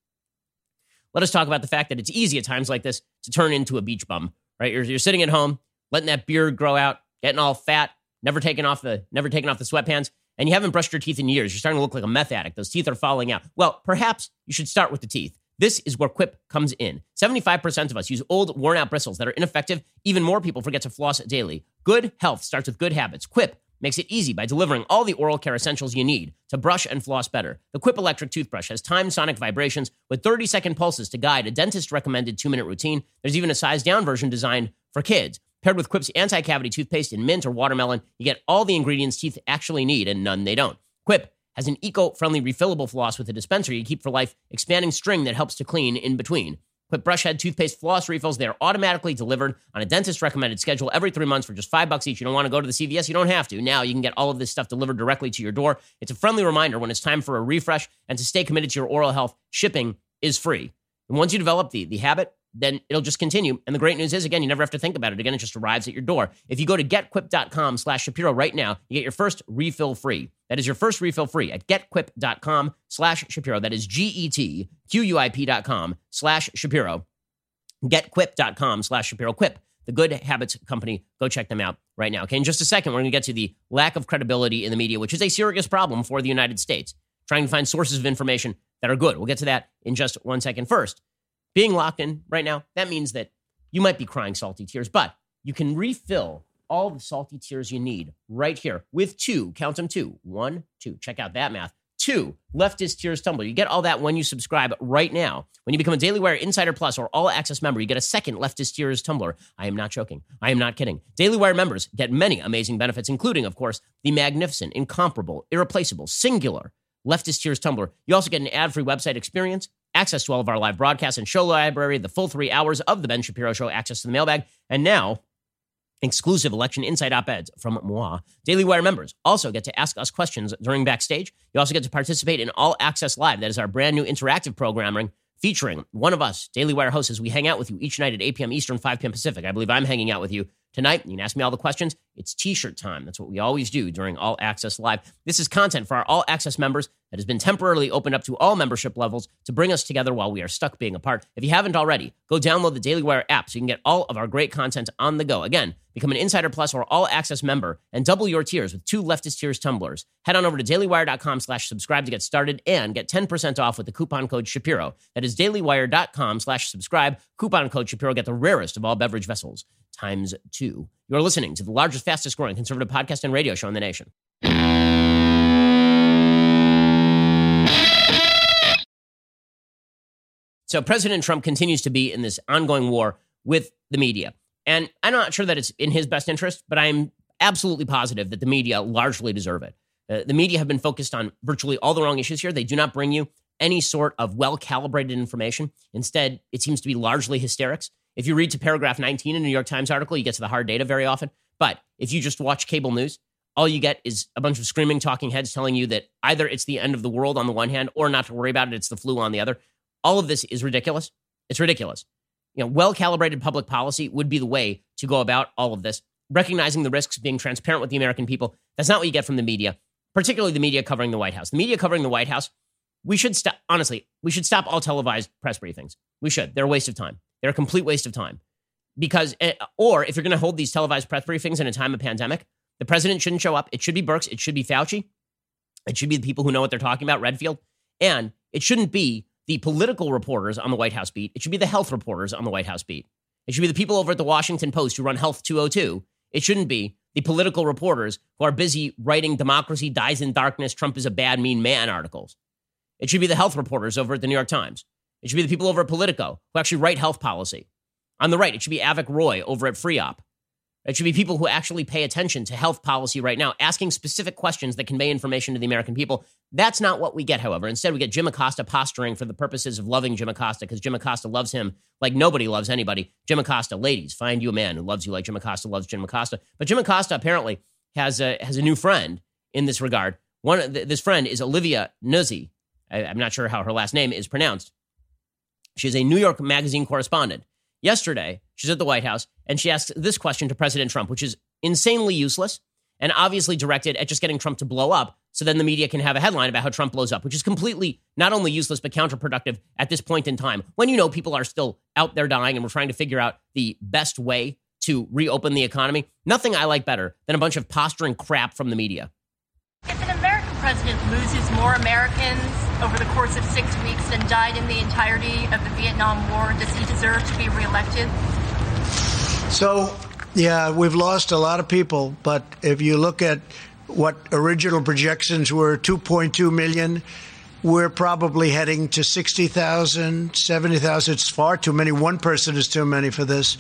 let us talk about the fact that it's easy at times like this to turn into a beach bum. Right, you're, you're sitting at home, letting that beard grow out, getting all fat, never taking off the never taking off the sweatpants, and you haven't brushed your teeth in years. You're starting to look like a meth addict. Those teeth are falling out. Well, perhaps you should start with the teeth. This is where Quip comes in. seventy-five percent of us use old, worn-out bristles that are ineffective. Even more people forget to floss daily. Good health starts with good habits. Quip makes it easy by delivering all the oral care essentials you need to brush and floss better. The Quip electric toothbrush has timed sonic vibrations with thirty-second pulses to guide a dentist-recommended two-minute routine. There's even a size-down version designed for kids. Paired with Quip's anti-cavity toothpaste in mint or watermelon, you get all the ingredients teeth actually need and none they don't. Quip has an eco-friendly refillable floss with a dispenser you keep for life, expanding string that helps to clean in between. Quip brush head, toothpaste, floss refills, they are automatically delivered on a dentist-recommended schedule every three months for just five bucks each. You don't want to go to the C V S? You don't have to. Now you can get all of this stuff delivered directly to your door. It's a friendly reminder when it's time for a refresh and to stay committed to your oral health. Shipping is free. And once you develop the, the habit, then it'll just continue. And the great news is, again, you never have to think about it. Again, it just arrives at your door. If you go to getquip.com slash Shapiro right now, you get your first refill free. That is your first refill free at getquip.com slash Shapiro. That is G-E-T-Q-U-I-P dot com slash Shapiro. Getquip.com slash Shapiro. Quip, the Good Habits Company. Go check them out right now. Okay, in just a second, we're going to get to the lack of credibility in the media, which is a serious problem for the United States. Trying to find sources of information that are good. We'll get to that in just one second. First, being locked in right now, that means that you might be crying salty tears, but you can refill all the salty tears you need right here with two, count them two, one, two. Check out that math. Two, Leftist Tears Tumbler. You get all that when you subscribe right now. When you become a Daily Wire Insider Plus or All Access member, you get a second Leftist Tears Tumbler. I am not joking. I am not kidding. Daily Wire members get many amazing benefits, including, of course, the magnificent, incomparable, irreplaceable, singular Leftist Tears Tumbler. You also get an ad-free website experience, access to all of our live broadcasts and show library, the full three hours of The Ben Shapiro Show, access to the mailbag, and now exclusive election insight op-eds from moi. Daily Wire members also get to ask us questions during Backstage. You also get to participate in All Access Live. That is our brand new interactive programming featuring one of us, Daily Wire hosts, as we hang out with you each night at eight p.m. Eastern, five p.m. Pacific. I believe I'm hanging out with you tonight. You can ask me all the questions. It's T-shirt time. That's what we always do during All Access Live. This is content for our All Access members that has been temporarily opened up to all membership levels to bring us together while we are stuck being apart. If you haven't already, go download the Daily Wire app so you can get all of our great content on the go. Again, become an Insider Plus or All Access member and double your tiers with two Leftist Tears tumblers. Head on over to dailywire.com slash subscribe to get started and get ten percent off with the coupon code Shapiro. That is dailywire.com slash subscribe. Coupon code Shapiro. Get the rarest of all beverage vessels times two. You're listening to the largest, fastest growing conservative podcast and radio show in the nation. So President Trump continues to be in this ongoing war with the media. And I'm not sure that it's in his best interest, but I'm absolutely positive that the media largely deserve it. Uh, the media have been focused on virtually all the wrong issues here. They do not bring you any sort of well-calibrated information. Instead, it seems to be largely hysterics. If you read to paragraph nineteen in a New York Times article, you get to the hard data very often. But if you just watch cable news, all you get is a bunch of screaming talking heads telling you that either it's the end of the world on the one hand or not to worry about it, it's the flu on the other. All of this is ridiculous. It's ridiculous. You know, well-calibrated public policy would be the way to go about all of this, recognizing the risks, being transparent with the American people. That's not what you get from the media, particularly the media covering the White House. The media covering the White House, we should stop, honestly, we should stop all televised press briefings. We should. They're a waste of time. They're a complete waste of time. Because, or if you're going to hold these televised press briefings in a time of pandemic, the president shouldn't show up. It should be Birx. It should be Fauci. It should be the people who know what they're talking about, Redfield. And it shouldn't be the political reporters on the White House beat. It should be the health reporters on the White House beat. It should be the people over at the Washington Post who run Health two oh two. It shouldn't be the political reporters who are busy writing democracy dies in darkness, Trump is a bad, mean man articles. It should be the health reporters over at the New York Times. It should be the people over at Politico who actually write health policy. On the right, it should be Avik Roy over at FreeOp. It should be people who actually pay attention to health policy right now, asking specific questions that convey information to the American people. That's not what we get, however. Instead, we get Jim Acosta posturing for the purposes of loving Jim Acosta because Jim Acosta loves him like nobody loves anybody. Jim Acosta, ladies, find you a man who loves you like Jim Acosta loves Jim Acosta. But Jim Acosta apparently has a, has a new friend in this regard. One, this friend is Olivia Nuzzi. I, I'm not sure how her last name is pronounced. She's a New York Magazine correspondent. Yesterday, she's at the White House, and she asked this question to President Trump, which is insanely useless and obviously directed at just getting Trump to blow up so then the media can have a headline about how Trump blows up, which is completely not only useless but counterproductive at this point in time when you know people are still out there dying and we're trying to figure out the best way to reopen the economy. Nothing I like better than a bunch of posturing crap from the media. If an American president loses more Americans over the course of six weeks than died in the entirety of the Vietnam War, does he deserve to be reelected? So, yeah, we've lost a lot of people, but if you look at what original projections were, two point two million, we're probably heading to sixty thousand, seventy thousand. It's far too many. One person is too many for this.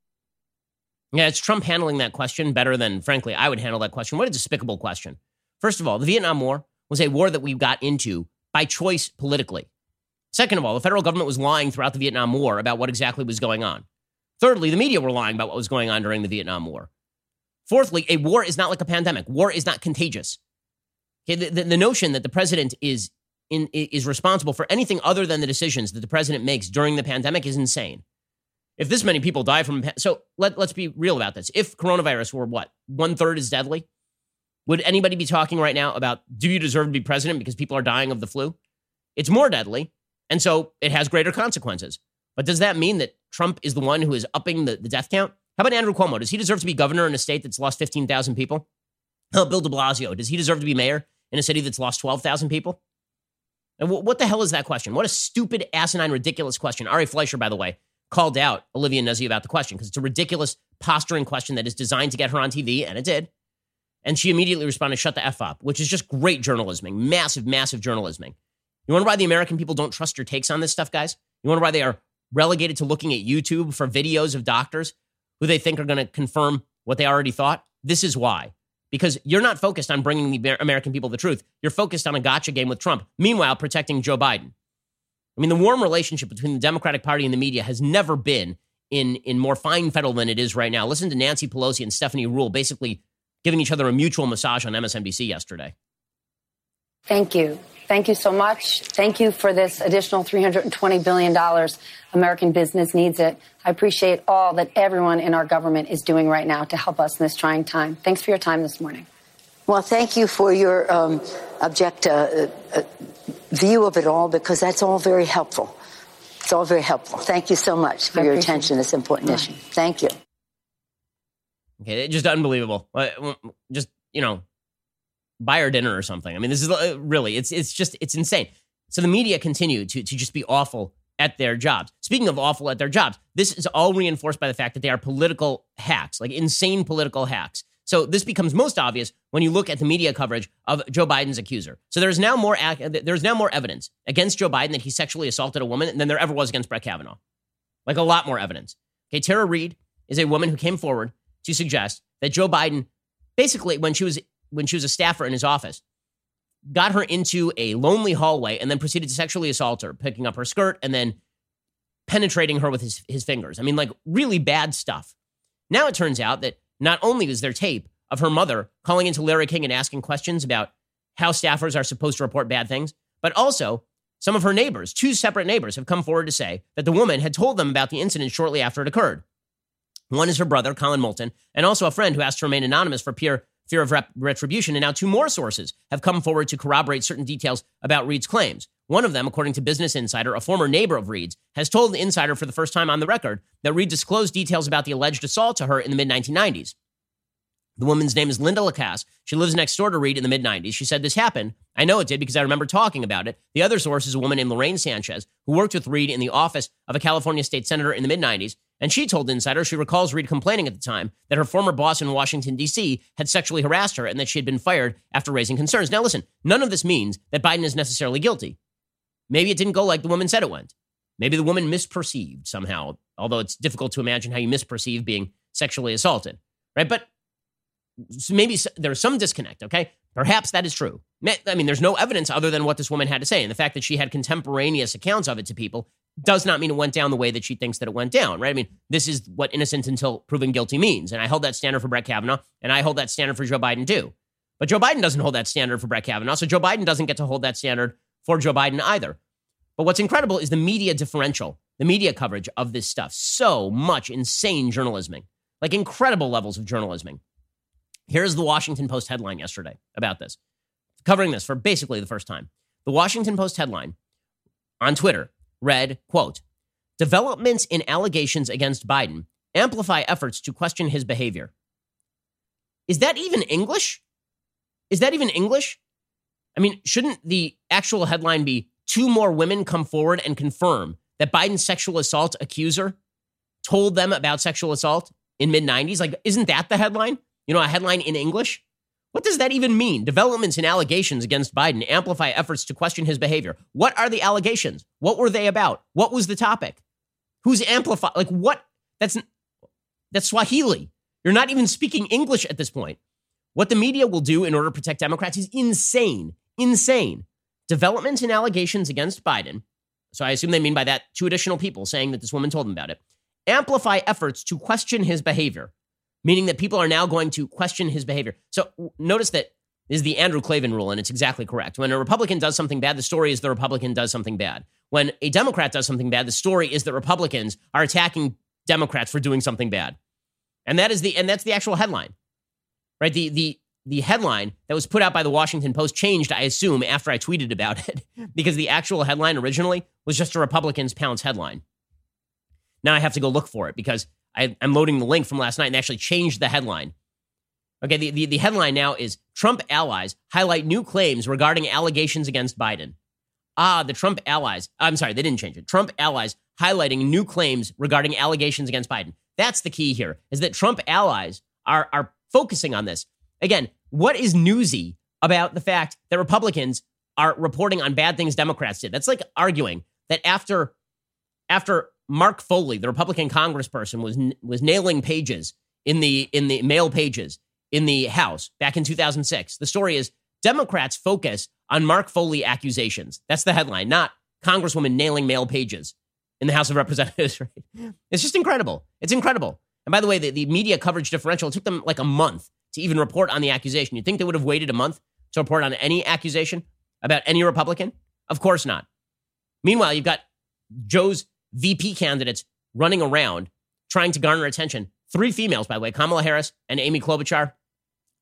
Yeah, it's Trump handling that question better than, frankly, I would handle that question. What a despicable question. First of all, the Vietnam War was a war that we got into by choice politically. Second of all, the federal government was lying throughout the Vietnam War about what exactly was going on. Thirdly, the media were lying about what was going on during the Vietnam War. Fourthly, a war is not like a pandemic. War is not contagious. Okay, the, the, the notion that the president is in, is responsible for anything other than the decisions that the president makes during the pandemic is insane. If this many people die from... So let, let's be real about this. If coronavirus were what? One third as deadly? Would anybody be talking right now about, do you deserve to be president because people are dying of the flu? It's more deadly, and so it has greater consequences. But does that mean that Trump is the one who is upping the, the death count? How about Andrew Cuomo? Does he deserve to be governor in a state that's lost fifteen thousand people? How about Bill de Blasio? Does he deserve to be mayor in a city that's lost twelve thousand people? And w- what the hell is that question? What a stupid, asinine, ridiculous question. Ari Fleischer, by the way, called out Olivia Nuzzi about the question because it's a ridiculous posturing question that is designed to get her on T V, and it did. And she immediately responded, shut the F up, which is just great journalism, massive, massive journalism. You wonder why the American people don't trust your takes on this stuff, guys? You wonder why they are relegated to looking at YouTube for videos of doctors who they think are going to confirm what they already thought? This is why. Because you're not focused on bringing the American people the truth. You're focused on a gotcha game with Trump, meanwhile protecting Joe Biden. I mean, the warm relationship between the Democratic Party and the media has never been in, in more fine fettle than it is right now. Listen to Nancy Pelosi and Stephanie Ruhle basically giving each other a mutual massage on M S N B C yesterday. Thank you. Thank you so much. Thank you for this additional three hundred twenty billion dollars. American business needs it. I appreciate all that everyone in our government is doing right now to help us in this trying time. Thanks for your time this morning. Well, thank you for your um, object uh, uh, view of it all, because that's all very helpful. It's all very helpful. Thank you so much for your attention to this important issue. Thank you. Okay, just unbelievable. Just, you know, buy her dinner or something. I mean, this is uh, really, it's it's just, it's insane. So the media continue to, to just be awful at their jobs. Speaking of awful at their jobs, this is all reinforced by the fact that they are political hacks, like insane political hacks. So this becomes most obvious when you look at the media coverage of Joe Biden's accuser. So there's now more there's now more evidence against Joe Biden that he sexually assaulted a woman than there ever was against Brett Kavanaugh. Like a lot more evidence. Okay, Tara Reid is a woman who came forward to suggest that Joe Biden, basically when she was when she was a staffer in his office, got her into a lonely hallway and then proceeded to sexually assault her, picking up her skirt and then penetrating her with his, his fingers. I mean, like really bad stuff. Now it turns out that not only is there tape of her mother calling into Larry King and asking questions about how staffers are supposed to report bad things, but also some of her neighbors, two separate neighbors, have come forward to say that the woman had told them about the incident shortly after it occurred. One is her brother, Colin Moulton, and also a friend who asked to remain anonymous for fear, fear of rep- retribution. And now two more sources have come forward to corroborate certain details about Reid's claims. One of them, according to Business Insider, a former neighbor of Reid's, has told the Insider for the first time on the record that Reid disclosed details about the alleged assault to her in the mid nineteen nineties. The woman's name is Linda Lacasse. She lives next door to Reid in the mid nineties. She said this happened. I know it did because I remember talking about it. The other source is a woman named Lorraine Sanchez, who worked with Reid in the office of a California state senator in the mid nineties. And she told Insider she recalls Reid complaining at the time that her former boss in Washington, D C had sexually harassed her and that she had been fired after raising concerns. Now, listen, none of this means that Biden is necessarily guilty. Maybe it didn't go like the woman said it went. Maybe the woman misperceived somehow, although it's difficult to imagine how you misperceive being sexually assaulted, right? But maybe there's some disconnect, okay? Perhaps that is true. I mean, there's no evidence other than what this woman had to say. And the fact that she had contemporaneous accounts of it to people does not mean it went down the way that she thinks that it went down, right? I mean, this is what innocent until proven guilty means. And I hold that standard for Brett Kavanaugh, and I hold that standard for Joe Biden too. But Joe Biden doesn't hold that standard for Brett Kavanaugh, so Joe Biden doesn't get to hold that standard for Joe Biden either. But what's incredible is the media differential, the media coverage of this stuff. So much insane journalism, like incredible levels of journalism. Here's the Washington Post headline yesterday about this, covering this for basically the first time. The Washington Post headline on Twitter read, quote, developments in allegations against Biden amplify efforts to question his behavior. Is that even English? Is that even English? I mean, shouldn't the actual headline be two more women come forward and confirm that Biden's sexual assault accuser told them about sexual assault in mid nineties? Like, isn't that the headline? You know, a headline in English? What does that even mean? Developments in allegations against Biden amplify efforts to question his behavior. What are the allegations? What were they about? What was the topic? Who's amplifying? Like what? That's that's Swahili. You're not even speaking English at this point. What the media will do in order to protect Democrats is insane. Insane. Developments in allegations against Biden. So I assume they mean by that two additional people saying that this woman told them about it. Amplify efforts to question his behavior. Meaning that people are now going to question his behavior. So notice that this is the Andrew Klavan rule, and it's exactly correct. When a Republican does something bad, the story is the Republican does something bad. When a Democrat does something bad, the story is that Republicans are attacking Democrats for doing something bad. And that is the and that's the actual headline. Right? The the the headline that was put out by the Washington Post changed, I assume, after I tweeted about it, because the actual headline originally was just a Republicans pounce headline. Now I have to go look for it because I, I'm loading the link from last night and they actually changed the headline. Okay, the, the, the headline now is Trump allies highlight new claims regarding allegations against Biden. Ah, the Trump allies. I'm sorry, they didn't change it. Trump allies highlighting new claims regarding allegations against Biden. That's the key here, is that Trump allies are, are focusing on this. Again, what is newsy about the fact that Republicans are reporting on bad things Democrats did? That's like arguing that after, after Mark Foley, the Republican congressperson, was was nailing pages in the in the mail pages in the House back in two thousand six. The story is Democrats focus on Mark Foley accusations. That's the headline, not Congresswoman nailing mail pages in the House of Representatives. Right? It's just incredible. It's incredible. And by the way, the, the media coverage differential, it took them like a month to even report on the accusation. You'd think they would have waited a month to report on any accusation about any Republican? Of course not. Meanwhile, you've got Joe's V P candidates running around trying to garner attention. Three females, by the way, Kamala Harris and Amy Klobuchar,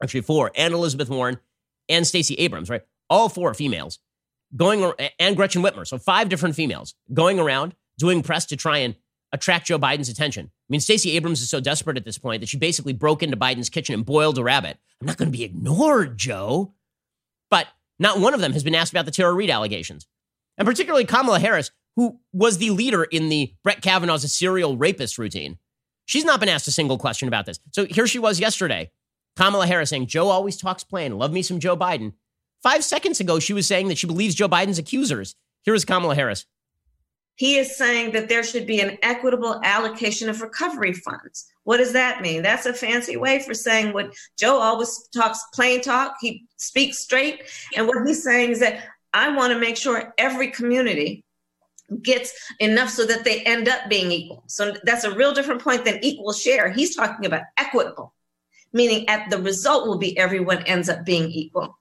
actually four, and Elizabeth Warren and Stacey Abrams, right? All four females going, and Gretchen Whitmer. So five different females going around doing press to try and attract Joe Biden's attention. I mean, Stacey Abrams is so desperate at this point that she basically broke into Biden's kitchen and boiled a rabbit. I'm not going to be ignored, Joe. But not one of them has been asked about the Tara Reade allegations. And particularly Kamala Harris, who was the leader in the Brett Kavanaugh's a serial rapist routine. She's not been asked a single question about this. So here she was yesterday, Kamala Harris saying, Joe always talks plain. Love me some Joe Biden. Five seconds ago, she was saying that she believes Joe Biden's accusers. Here is Kamala Harris. He is saying that there should be an equitable allocation of recovery funds. What does that mean? That's a fancy way for saying what Joe always talks plain talk. He speaks straight. And what he's saying is that I want to make sure every community gets enough so that they end up being equal. So that's a real different point than equal share. He's talking about equitable, meaning at the result will be everyone ends up being equal.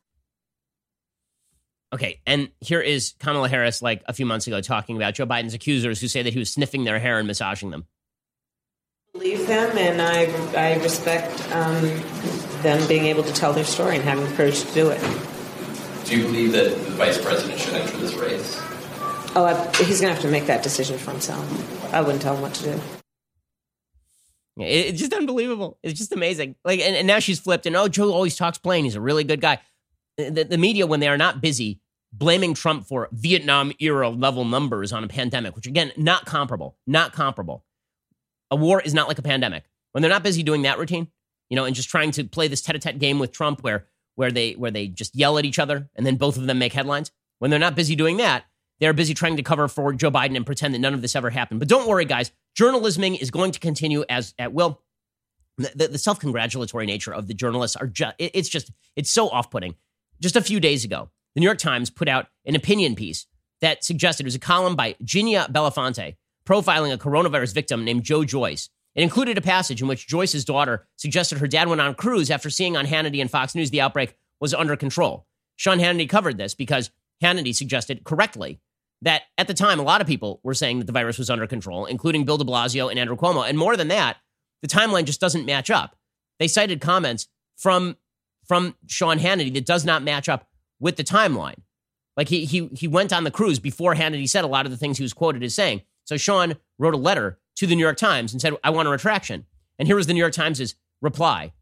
Okay, and here is Kamala Harris, like a few months ago, talking about Joe Biden's accusers who say that he was sniffing their hair and massaging them. I believe them, and I I respect um, them being able to tell their story and having the courage to do it. Do you believe that the vice president should enter this race? Oh, I, he's going to have to make that decision for himself. I wouldn't tell him what to do. Yeah, it, it's just unbelievable. It's just amazing. Like, and, and now she's flipped, and oh, Joe always talks plain. He's a really good guy. The, the media, when they are not busy blaming Trump for Vietnam era level numbers on a pandemic, which again, not comparable, not comparable. A war is not like a pandemic. When they're not busy doing that routine, you know, and just trying to play this tete-a-tete game with Trump where where they where they just yell at each other and then both of them make headlines. When they're not busy doing that, they're busy trying to cover for Joe Biden and pretend that none of this ever happened. But don't worry, guys. Journalisming is going to continue as at will. The, the, the self-congratulatory nature of the journalists are just, it, it's just, it's so off-putting. Just a few days ago, the New York Times put out an opinion piece that suggested it was a column by Ginia Belafonte profiling a coronavirus victim named Joe Joyce. It included a passage in which Joyce's daughter suggested her dad went on a cruise after seeing on Hannity and Fox News the outbreak was under control. Sean Hannity covered this because Hannity suggested correctly that at the time, a lot of people were saying that the virus was under control, including Bill de Blasio and Andrew Cuomo. And more than that, the timeline just doesn't match up. They cited comments from, from Sean Hannity that does not match up with the timeline. Like he, he, he went on the cruise before Hannity said a lot of the things he was quoted as saying. So Sean wrote a letter to the New York Times and said, I want a retraction. And here was the New York Times' reply.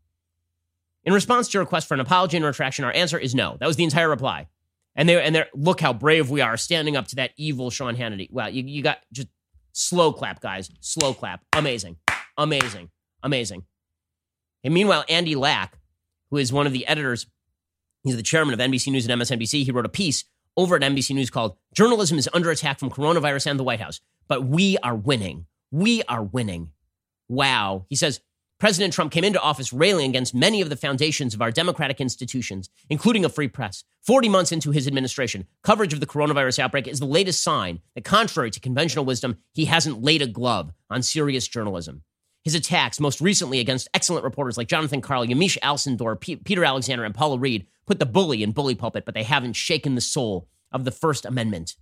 In response to your request for an apology and retraction, our answer is no. That was the entire reply. And they and they're look how brave we are standing up to that evil Sean Hannity. Wow, you, you got just slow clap, guys. Slow clap. Amazing. Amazing. Amazing. And meanwhile, Andy Lack, who is one of the editors, he's the chairman of N B C News and M S N B C. He wrote a piece over at N B C News called Journalism is Under Attack from Coronavirus and the White House. But we are winning. We are winning. Wow. He says, President Trump came into office railing against many of the foundations of our democratic institutions, including a free press. forty months into his administration, coverage of the coronavirus outbreak is the latest sign that, contrary to conventional wisdom, he hasn't laid a glove on serious journalism. His attacks, most recently against excellent reporters like Jonathan Karl, Yamiche Alcindor, P- Peter Alexander, and Paula Reed, put the bully in bully pulpit, but they haven't shaken the soul of the First Amendment.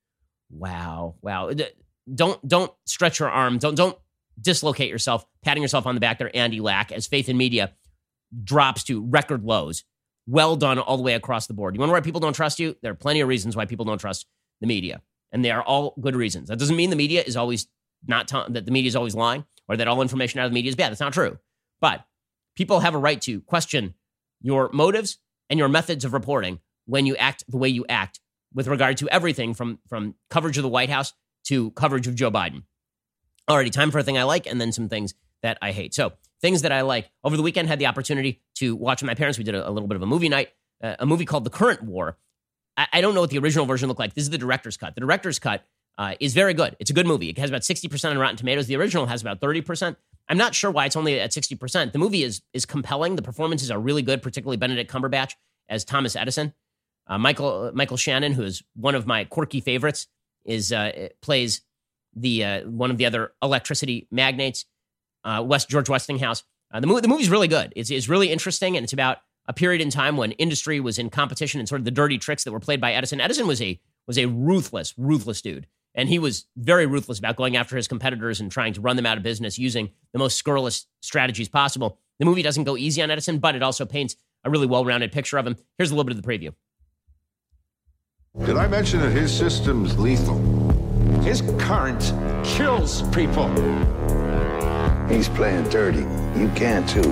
Wow. Wow. Don't don't stretch your arm. Don't don't dislocate yourself, patting yourself on the back there, Andy Lack, as faith in media drops to record lows. Well done all the way across the board. You wonder why people don't trust you? There are plenty of reasons why people don't trust the media, and they are all good reasons. That doesn't mean the media is always not t- that the media is always lying or that all information out of the media is bad. That's not true. But people have a right to question your motives and your methods of reporting when you act the way you act with regard to everything from, from coverage of the White House to coverage of Joe Biden. Alrighty, time for a thing I like and then some things that I hate. So things that I like. Over the weekend, had the opportunity to watch with my parents. We did a, a little bit of a movie night, uh, a movie called The Current War. I, I don't know what the original version looked like. This is the director's cut. The director's cut uh, is very good. It's a good movie. It has about sixty percent on Rotten Tomatoes. The original has about thirty percent. I'm not sure why it's only at sixty percent. The movie is is compelling. The performances are really good, particularly Benedict Cumberbatch as Thomas Edison. Uh, Michael Michael Shannon, who is one of my quirky favorites, is uh, plays the uh, one of the other electricity magnates, uh, West George Westinghouse. Uh, the movie the movie's really good. It's it's really interesting, and it's about a period in time when industry was in competition and sort of the dirty tricks that were played by Edison. Edison was a was a ruthless, ruthless dude, and he was very ruthless about going after his competitors and trying to run them out of business using the most scurrilous strategies possible. The movie doesn't go easy on Edison, but it also paints a really well-rounded picture of him. Here's a little bit of the preview. Did I mention that his system's lethal? His current kills people. He's playing dirty. You can too.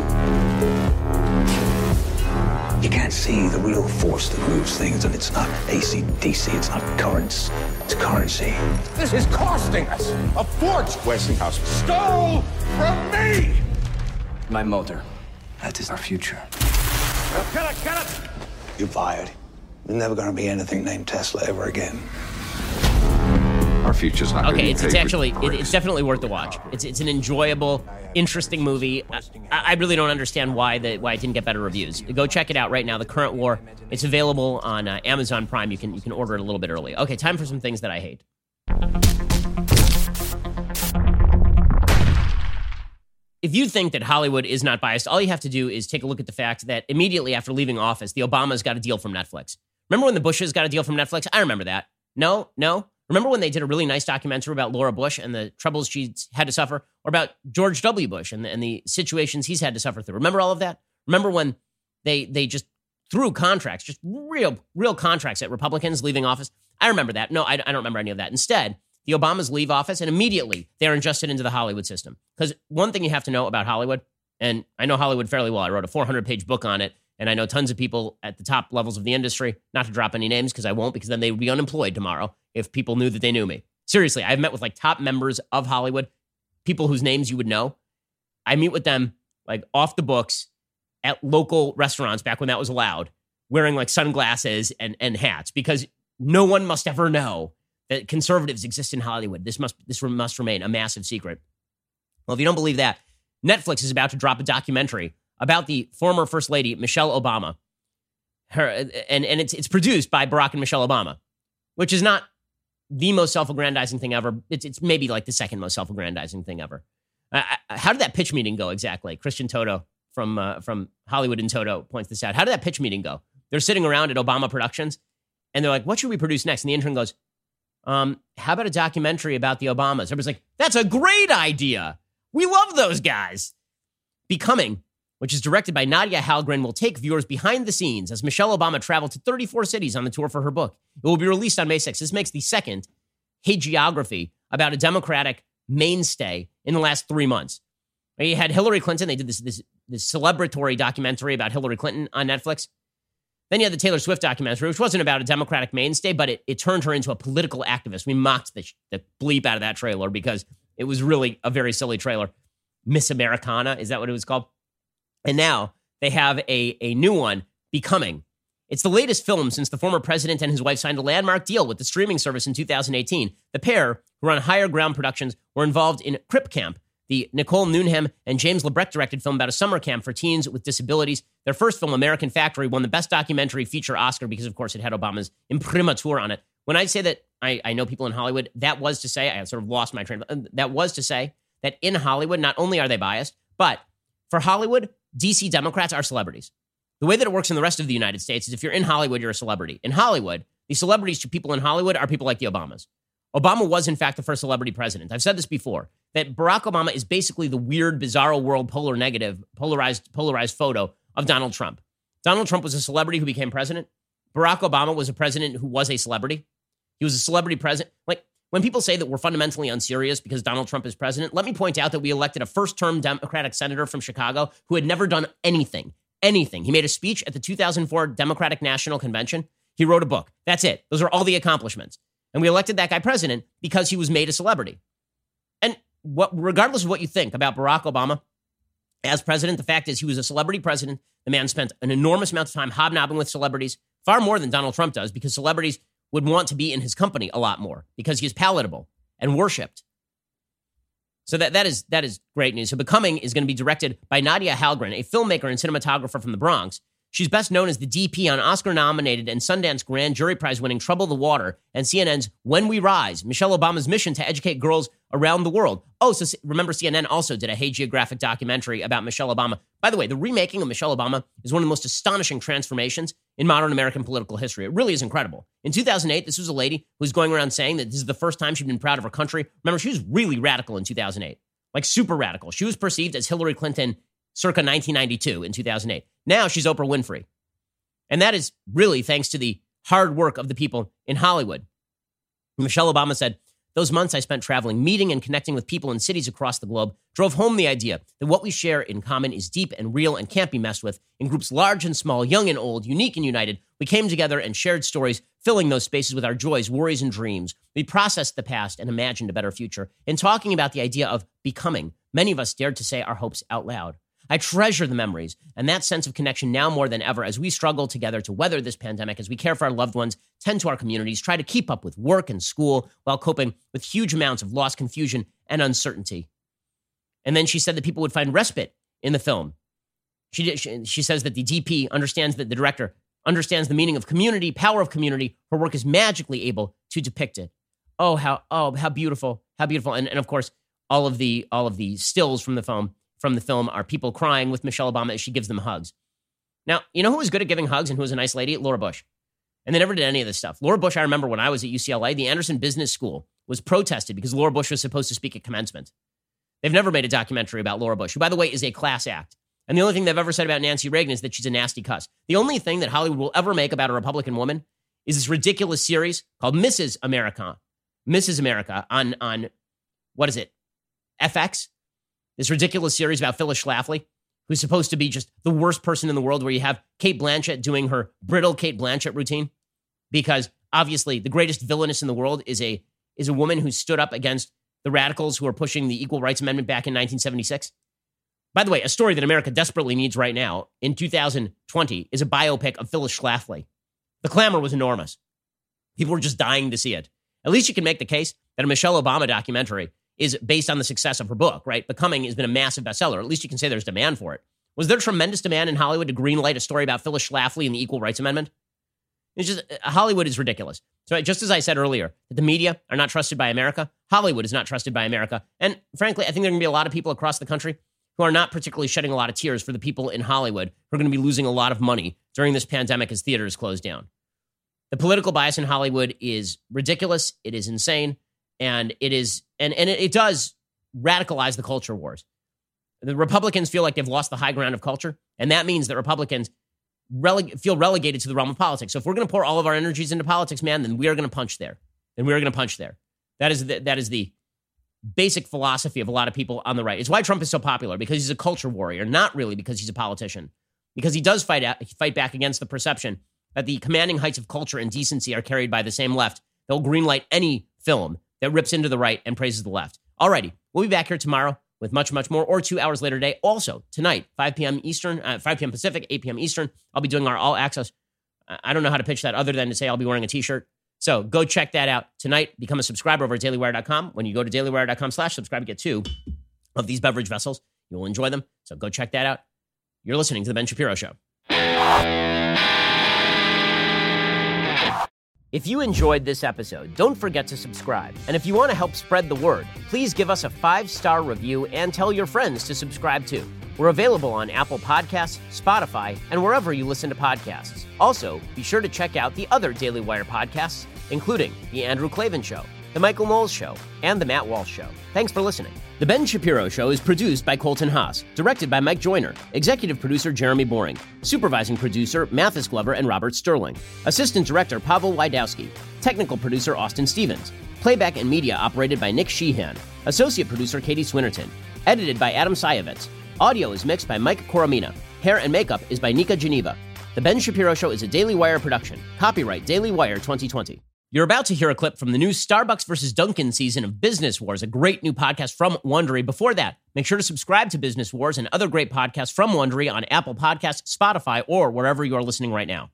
You can't see the real force that moves things, and it's not A C D C, it's not currents, it's currency. This is costing us a fortune. Westinghouse stole from me! My motor. That is our future. Get it, get it! You're fired. There's never going to be anything named Tesla ever again. Our future's not okay. Be It's, it's actually it, it's definitely worth the watch. It's it's an enjoyable, interesting movie. I, I really don't understand why the why it didn't get better reviews. Go check it out right now. The Current War. It's available on uh, Amazon Prime. You can you can order it a little bit early. Okay, time for some things that I hate. If you think that Hollywood is not biased, all you have to do is take a look at the fact that immediately after leaving office, the Obamas got a deal from Netflix. Remember when the Bushes got a deal from Netflix? I remember that. No, no. Remember when they did a really nice documentary about Laura Bush and the troubles she had to suffer, or about George W. Bush and the, and the situations he's had to suffer through? Remember all of that? Remember when they they just threw contracts, just real, real contracts at Republicans leaving office? I remember that. No, I, I don't remember any of that. Instead, the Obamas leave office and immediately they're ingested into the Hollywood system. Because one thing you have to know about Hollywood, and I know Hollywood fairly well. I wrote a four hundred page book on it, and I know tons of people at the top levels of the industry, not to drop any names because I won't, because then they would be unemployed tomorrow if people knew that they knew me. Seriously, I've met with like top members of Hollywood, people whose names you would know. I meet with them like off the books at local restaurants back when that was allowed, wearing like sunglasses and, and hats, because no one must ever know that conservatives exist in Hollywood. This must this must remain a massive secret. Well, if you don't believe that, Netflix is about to drop a documentary about the former First Lady, Michelle Obama. Her and, and it's it's produced by Barack and Michelle Obama, which is not the most self-aggrandizing thing ever. It's, it's maybe like the second most self-aggrandizing thing ever. Uh, how did that pitch meeting go exactly? Christian Toto from uh, from Hollywood in Toto points this out. How did that pitch meeting go? They're sitting around at Obama Productions, and they're like, what should we produce next? And the intern goes, um, how about a documentary about the Obamas? Everybody's like, that's a great idea. We love those guys. Becoming, which is directed by Nadia Halgren, will take viewers behind the scenes as Michelle Obama traveled to thirty-four cities on the tour for her book. It will be released on May sixth. This makes the second hagiography about a Democratic mainstay in the last three months. You had Hillary Clinton. They did this, this, this celebratory documentary about Hillary Clinton on Netflix. Then you had the Taylor Swift documentary, which wasn't about a Democratic mainstay, but it, it turned her into a political activist. We mocked the, the bleep out of that trailer because it was really a very silly trailer. Miss Americana, is that what it was called? And now they have a, a new one, Becoming. It's the latest film since the former president and his wife signed a landmark deal with the streaming service in two thousand eighteen. The pair, who run Higher Ground Productions, were involved in Crip Camp, the Nicole Newnham and James LeBrecht-directed film about a summer camp for teens with disabilities. Their first film, American Factory, won the Best Documentary Feature Oscar because, of course, it had Obama's imprimatur on it. When I say that I, I know people in Hollywood, that was to say, I sort of lost my train of, that was to say that in Hollywood, not only are they biased, but for Hollywood, D C Democrats are celebrities. The way that it works in the rest of the United States is if you're in Hollywood, you're a celebrity. In Hollywood, the celebrities to people in Hollywood are people like the Obamas. Obama was, in fact, the first celebrity president. I've said this before, that Barack Obama is basically the weird, bizarro world, polar negative, polarized, polarized photo of Donald Trump. Donald Trump was a celebrity who became president. Barack Obama was a president who was a celebrity. He was a celebrity president. Like, when people say that we're fundamentally unserious because Donald Trump is president, let me point out that we elected a first-term Democratic senator from Chicago who had never done anything, anything. He made a speech at the two thousand four Democratic National Convention. He wrote a book. That's it. Those are all the accomplishments. And we elected that guy president because he was made a celebrity. And what, regardless of what you think about Barack Obama as president, the fact is he was a celebrity president. The man spent an enormous amount of time hobnobbing with celebrities, far more than Donald Trump does, because celebrities would want to be in his company a lot more because he is palatable and worshipped. So that, that is that is great news. So Becoming is going to be directed by Nadia Halgren, a filmmaker and cinematographer from the Bronx. She's best known as the D P on Oscar-nominated and Sundance Grand Jury Prize-winning Trouble the Water and C N N's When We Rise, Michelle Obama's mission to educate girls around the world. Oh, so remember, C N N also did a hagiographic documentary about Michelle Obama. By the way, the remaking of Michelle Obama is one of the most astonishing transformations in modern American political history. It really is incredible. In two thousand eight, this was a lady who was going around saying that this is the first time she'd been proud of her country. Remember, she was really radical in two thousand eight, like super radical. She was perceived as Hillary Clinton circa nineteen ninety-two in two thousand eight. Now she's Oprah Winfrey. And that is really thanks to the hard work of the people in Hollywood. Michelle Obama said, those months I spent traveling, meeting and connecting with people in cities across the globe drove home the idea that what we share in common is deep and real and can't be messed with. In groups large and small, young and old, unique and united, we came together and shared stories, filling those spaces with our joys, worries, and dreams. We processed the past and imagined a better future. In talking about the idea of becoming, many of us dared to say our hopes out loud. I treasure the memories and that sense of connection now more than ever as we struggle together to weather this pandemic, as we care for our loved ones, tend to our communities, try to keep up with work and school while coping with huge amounts of loss, confusion, and uncertainty. And then she said that people would find respite in the film. She, did, she, she says that the D P understands that the director understands the meaning of community, power of community. Her work is magically able to depict it. Oh, how oh how beautiful, how beautiful. And, and of course, all of the all of the stills from the film from the film are people crying with Michelle Obama as she gives them hugs. Now, you know who was good at giving hugs and who was a nice lady? Laura Bush. And they never did any of this stuff. Laura Bush, I remember when I was at U C L A, the Anderson Business School was protested because Laura Bush was supposed to speak at commencement. They've never made a documentary about Laura Bush, who, by the way, is a class act. And the only thing they've ever said about Nancy Reagan is that she's a nasty cuss. The only thing that Hollywood will ever make about a Republican woman is this ridiculous series called Missus America. Missus America on, on what is it, F X? This ridiculous series about Phyllis Schlafly, who's supposed to be just the worst person in the world, where you have Kate Blanchett doing her brittle Kate Blanchett routine. Because obviously the greatest villainess in the world is a is a woman who stood up against the radicals who are pushing the Equal Rights Amendment back in nineteen seventy-six. By the way, a story that America desperately needs right now in two thousand twenty is a biopic of Phyllis Schlafly. The clamor was enormous. People were just dying to see it. At least you can make the case that a Michelle Obama documentary is based on the success of her book, right? Becoming has been a massive bestseller. At least you can say there's demand for it. Was there tremendous demand in Hollywood to greenlight a story about Phyllis Schlafly and the Equal Rights Amendment? It's just, Hollywood is ridiculous. So just as I said earlier, that the media are not trusted by America, Hollywood is not trusted by America. And frankly, I think there are going to be a lot of people across the country who are not particularly shedding a lot of tears for the people in Hollywood who are going to be losing a lot of money during this pandemic as theaters close down. The political bias in Hollywood is ridiculous. It is insane. And it is, and, and it, it does radicalize the culture wars. The Republicans feel like they've lost the high ground of culture, and that means that Republicans rele- feel relegated to the realm of politics. So if we're going to pour all of our energies into politics, man, then we are going to punch there. Then we are going to punch there. That is the, that is the basic philosophy of a lot of people on the right. It's why Trump is so popular, because he's a culture warrior, not really because he's a politician, because he does fight out, fight back against the perception that the commanding heights of culture and decency are carried by the same left. They'll greenlight any film that rips into the right and praises the left. Alrighty, we'll be back here tomorrow with much, much more, or two hours later today. Also, tonight, five p.m. Eastern, uh, five p.m. Pacific, eight p.m. Eastern, I'll be doing our All Access. I don't know how to pitch that other than to say I'll be wearing a t-shirt. So go check that out tonight. Become a subscriber over at daily wire dot com. When you go to daily wire dot com slash subscribe, you get two of these beverage vessels. You will enjoy them. So go check that out. You're listening to The Ben Shapiro Show. If you enjoyed this episode, don't forget to subscribe. And if you want to help spread the word, please give us a five-star review and tell your friends to subscribe too. We're available on Apple Podcasts, Spotify, and wherever you listen to podcasts. Also, be sure to check out the other Daily Wire podcasts, including The Andrew Klavan Show, The Michael Knowles Show, and The Matt Walsh Show. Thanks for listening. The Ben Shapiro Show is produced by Colton Haas, directed by Mike Joyner, executive producer Jeremy Boring, supervising producer Mathis Glover and Robert Sterling, assistant director Pavel Wydowski, technical producer Austin Stevens, playback and media operated by Nick Sheehan, associate producer Katie Swinnerton, edited by Adam Sayevitz. Audio is mixed by Mike Coromina. Hair and makeup is by Nika Geneva. The Ben Shapiro Show is a Daily Wire production. Copyright Daily Wire twenty twenty. You're about to hear a clip from the new Starbucks versus Dunkin' season of Business Wars, a great new podcast from Wondery. Before that, make sure to subscribe to Business Wars and other great podcasts from Wondery on Apple Podcasts, Spotify, or wherever you are listening right now.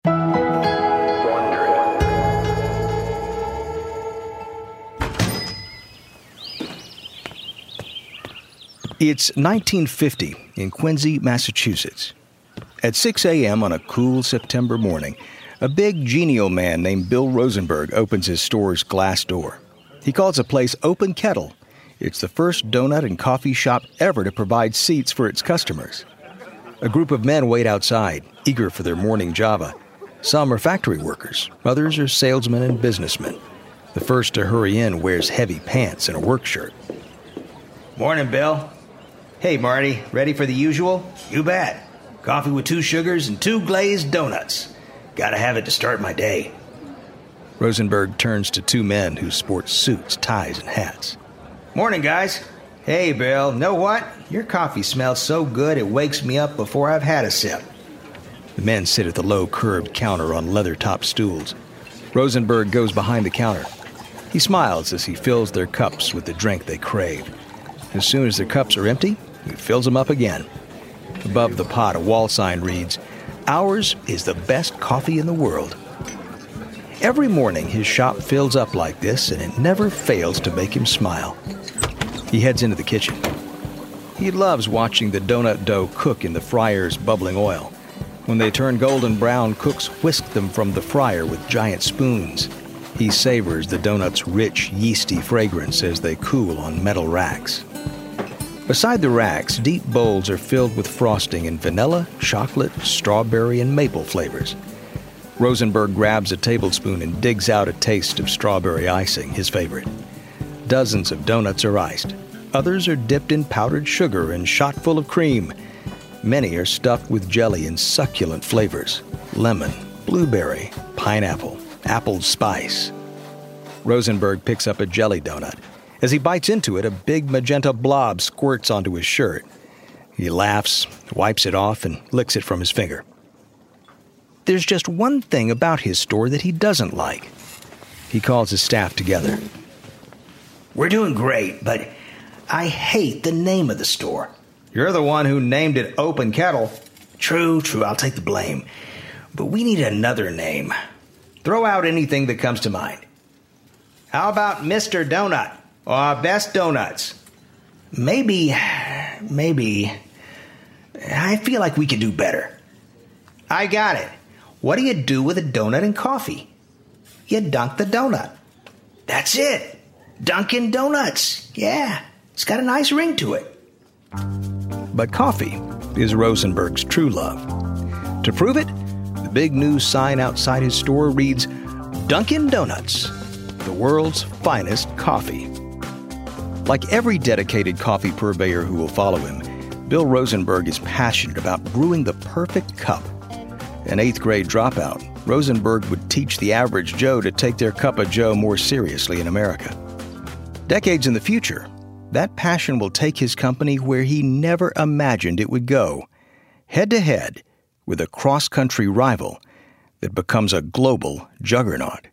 It's nineteen fifty in Quincy, Massachusetts. At six a.m. on a cool September morning, a big, genial man named Bill Rosenberg opens his store's glass door. He calls the place Open Kettle. It's the first donut and coffee shop ever to provide seats for its customers. A group of men wait outside, eager for their morning java. Some are factory workers, others are salesmen and businessmen. The first to hurry in wears heavy pants and a work shirt. Morning, Bill. Hey, Marty, ready for the usual? You bet. Coffee with two sugars and two glazed donuts. Gotta have it to start my day. Rosenberg turns to two men who sport suits, ties, and hats. Morning, guys. Hey, Bill, know what? Your coffee smells so good it wakes me up before I've had a sip. The men sit at the low curved counter on leather-topped stools. Rosenberg goes behind the counter. He smiles as he fills their cups with the drink they crave. As soon as their cups are empty, he fills them up again. Above the pot, a wall sign reads, "Ours is the best coffee in the world." Every morning, his shop fills up like this, and it never fails to make him smile. He heads into the kitchen. He loves watching the donut dough cook in the fryer's bubbling oil. When they turn golden brown, cooks whisk them from the fryer with giant spoons. He savors the donut's rich, yeasty fragrance as they cool on metal racks. Beside the racks, deep bowls are filled with frosting in vanilla, chocolate, strawberry, and maple flavors. Rosenberg grabs a tablespoon and digs out a taste of strawberry icing, his favorite. Dozens of donuts are iced. Others are dipped in powdered sugar and shot full of cream. Many are stuffed with jelly and succulent flavors: lemon, blueberry, pineapple, apple spice. Rosenberg picks up a jelly donut. As he bites into it, a big magenta blob squirts onto his shirt. He laughs, wipes it off, and licks it from his finger. There's just one thing about his store that he doesn't like. He calls his staff together. We're doing great, but I hate the name of the store. You're the one who named it Open Kettle. True, true, I'll take the blame. But we need another name. Throw out anything that comes to mind. How about Mister Donut? Or Best Donuts? Maybe, maybe, I feel like we could do better. I got it. What do you do with a donut and coffee? You dunk the donut. That's it. Dunkin' Donuts. Yeah, it's got a nice ring to it. But coffee is Rosenberg's true love. To prove it, the big news sign outside his store reads, Dunkin' Donuts, the world's finest coffee. Like every dedicated coffee purveyor who will follow him, Bill Rosenberg is passionate about brewing the perfect cup. An eighth grade dropout, Rosenberg would teach the average Joe to take their cup of Joe more seriously in America. Decades in the future, that passion will take his company where he never imagined it would go, head-to-head with a cross-country rival that becomes a global juggernaut.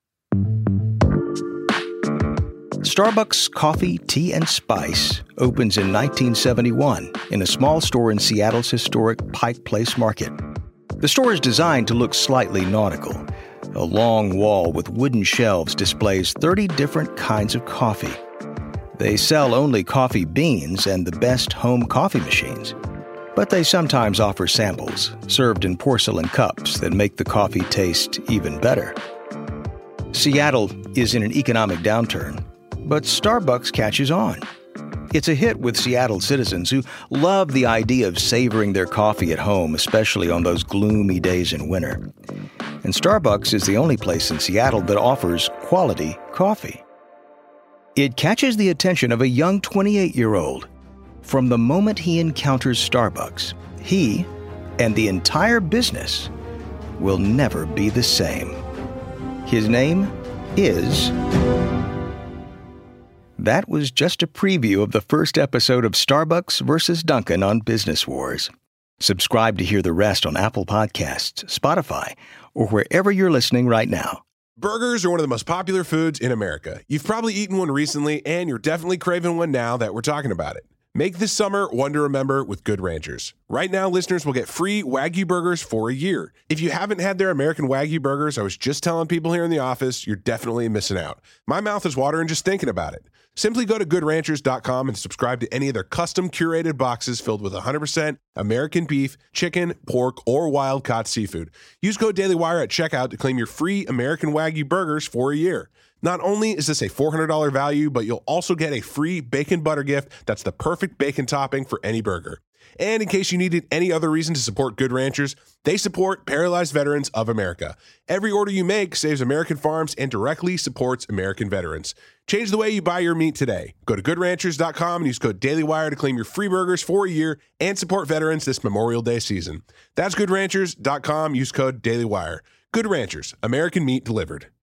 Starbucks Coffee, Tea, and Spice opens in nineteen seventy-one in a small store in Seattle's historic Pike Place Market. The store is designed to look slightly nautical. A long wall with wooden shelves displays thirty different kinds of coffee. They sell only coffee beans and the best home coffee machines. But they sometimes offer samples, served in porcelain cups that make the coffee taste even better. Seattle is in an economic downturn, but Starbucks catches on. It's a hit with Seattle citizens who love the idea of savoring their coffee at home, especially on those gloomy days in winter. And Starbucks is the only place in Seattle that offers quality coffee. It catches the attention of a young twenty-eight-year-old. From the moment he encounters Starbucks, he and the entire business will never be the same. His name is... That was just a preview of the first episode of Starbucks versus Dunkin' on Business Wars. Subscribe to hear the rest on Apple Podcasts, Spotify, or wherever you're listening right now. Burgers are one of the most popular foods in America. You've probably eaten one recently, and you're definitely craving one now that we're talking about it. Make this summer one to remember with Good Ranchers. Right now, listeners will get free Wagyu burgers for a year. If you haven't had their American Wagyu burgers, I was just telling people here in the office, you're definitely missing out. My mouth is watering just thinking about it. Simply go to good ranchers dot com and subscribe to any of their custom curated boxes filled with one hundred percent American beef, chicken, pork, or wild-caught seafood. Use code DailyWire at checkout to claim your free American Wagyu burgers for a year. Not only is this a four hundred dollars value, but you'll also get a free bacon butter gift that's the perfect bacon topping for any burger. And in case you needed any other reason to support Good Ranchers, they support Paralyzed Veterans of America. Every order you make saves American farms and directly supports American veterans. Change the way you buy your meat today. Go to good ranchers dot com and use code DailyWire to claim your free burgers for a year and support veterans this Memorial Day season. That's good ranchers dot com. Use code DailyWire. Good Ranchers, American meat delivered.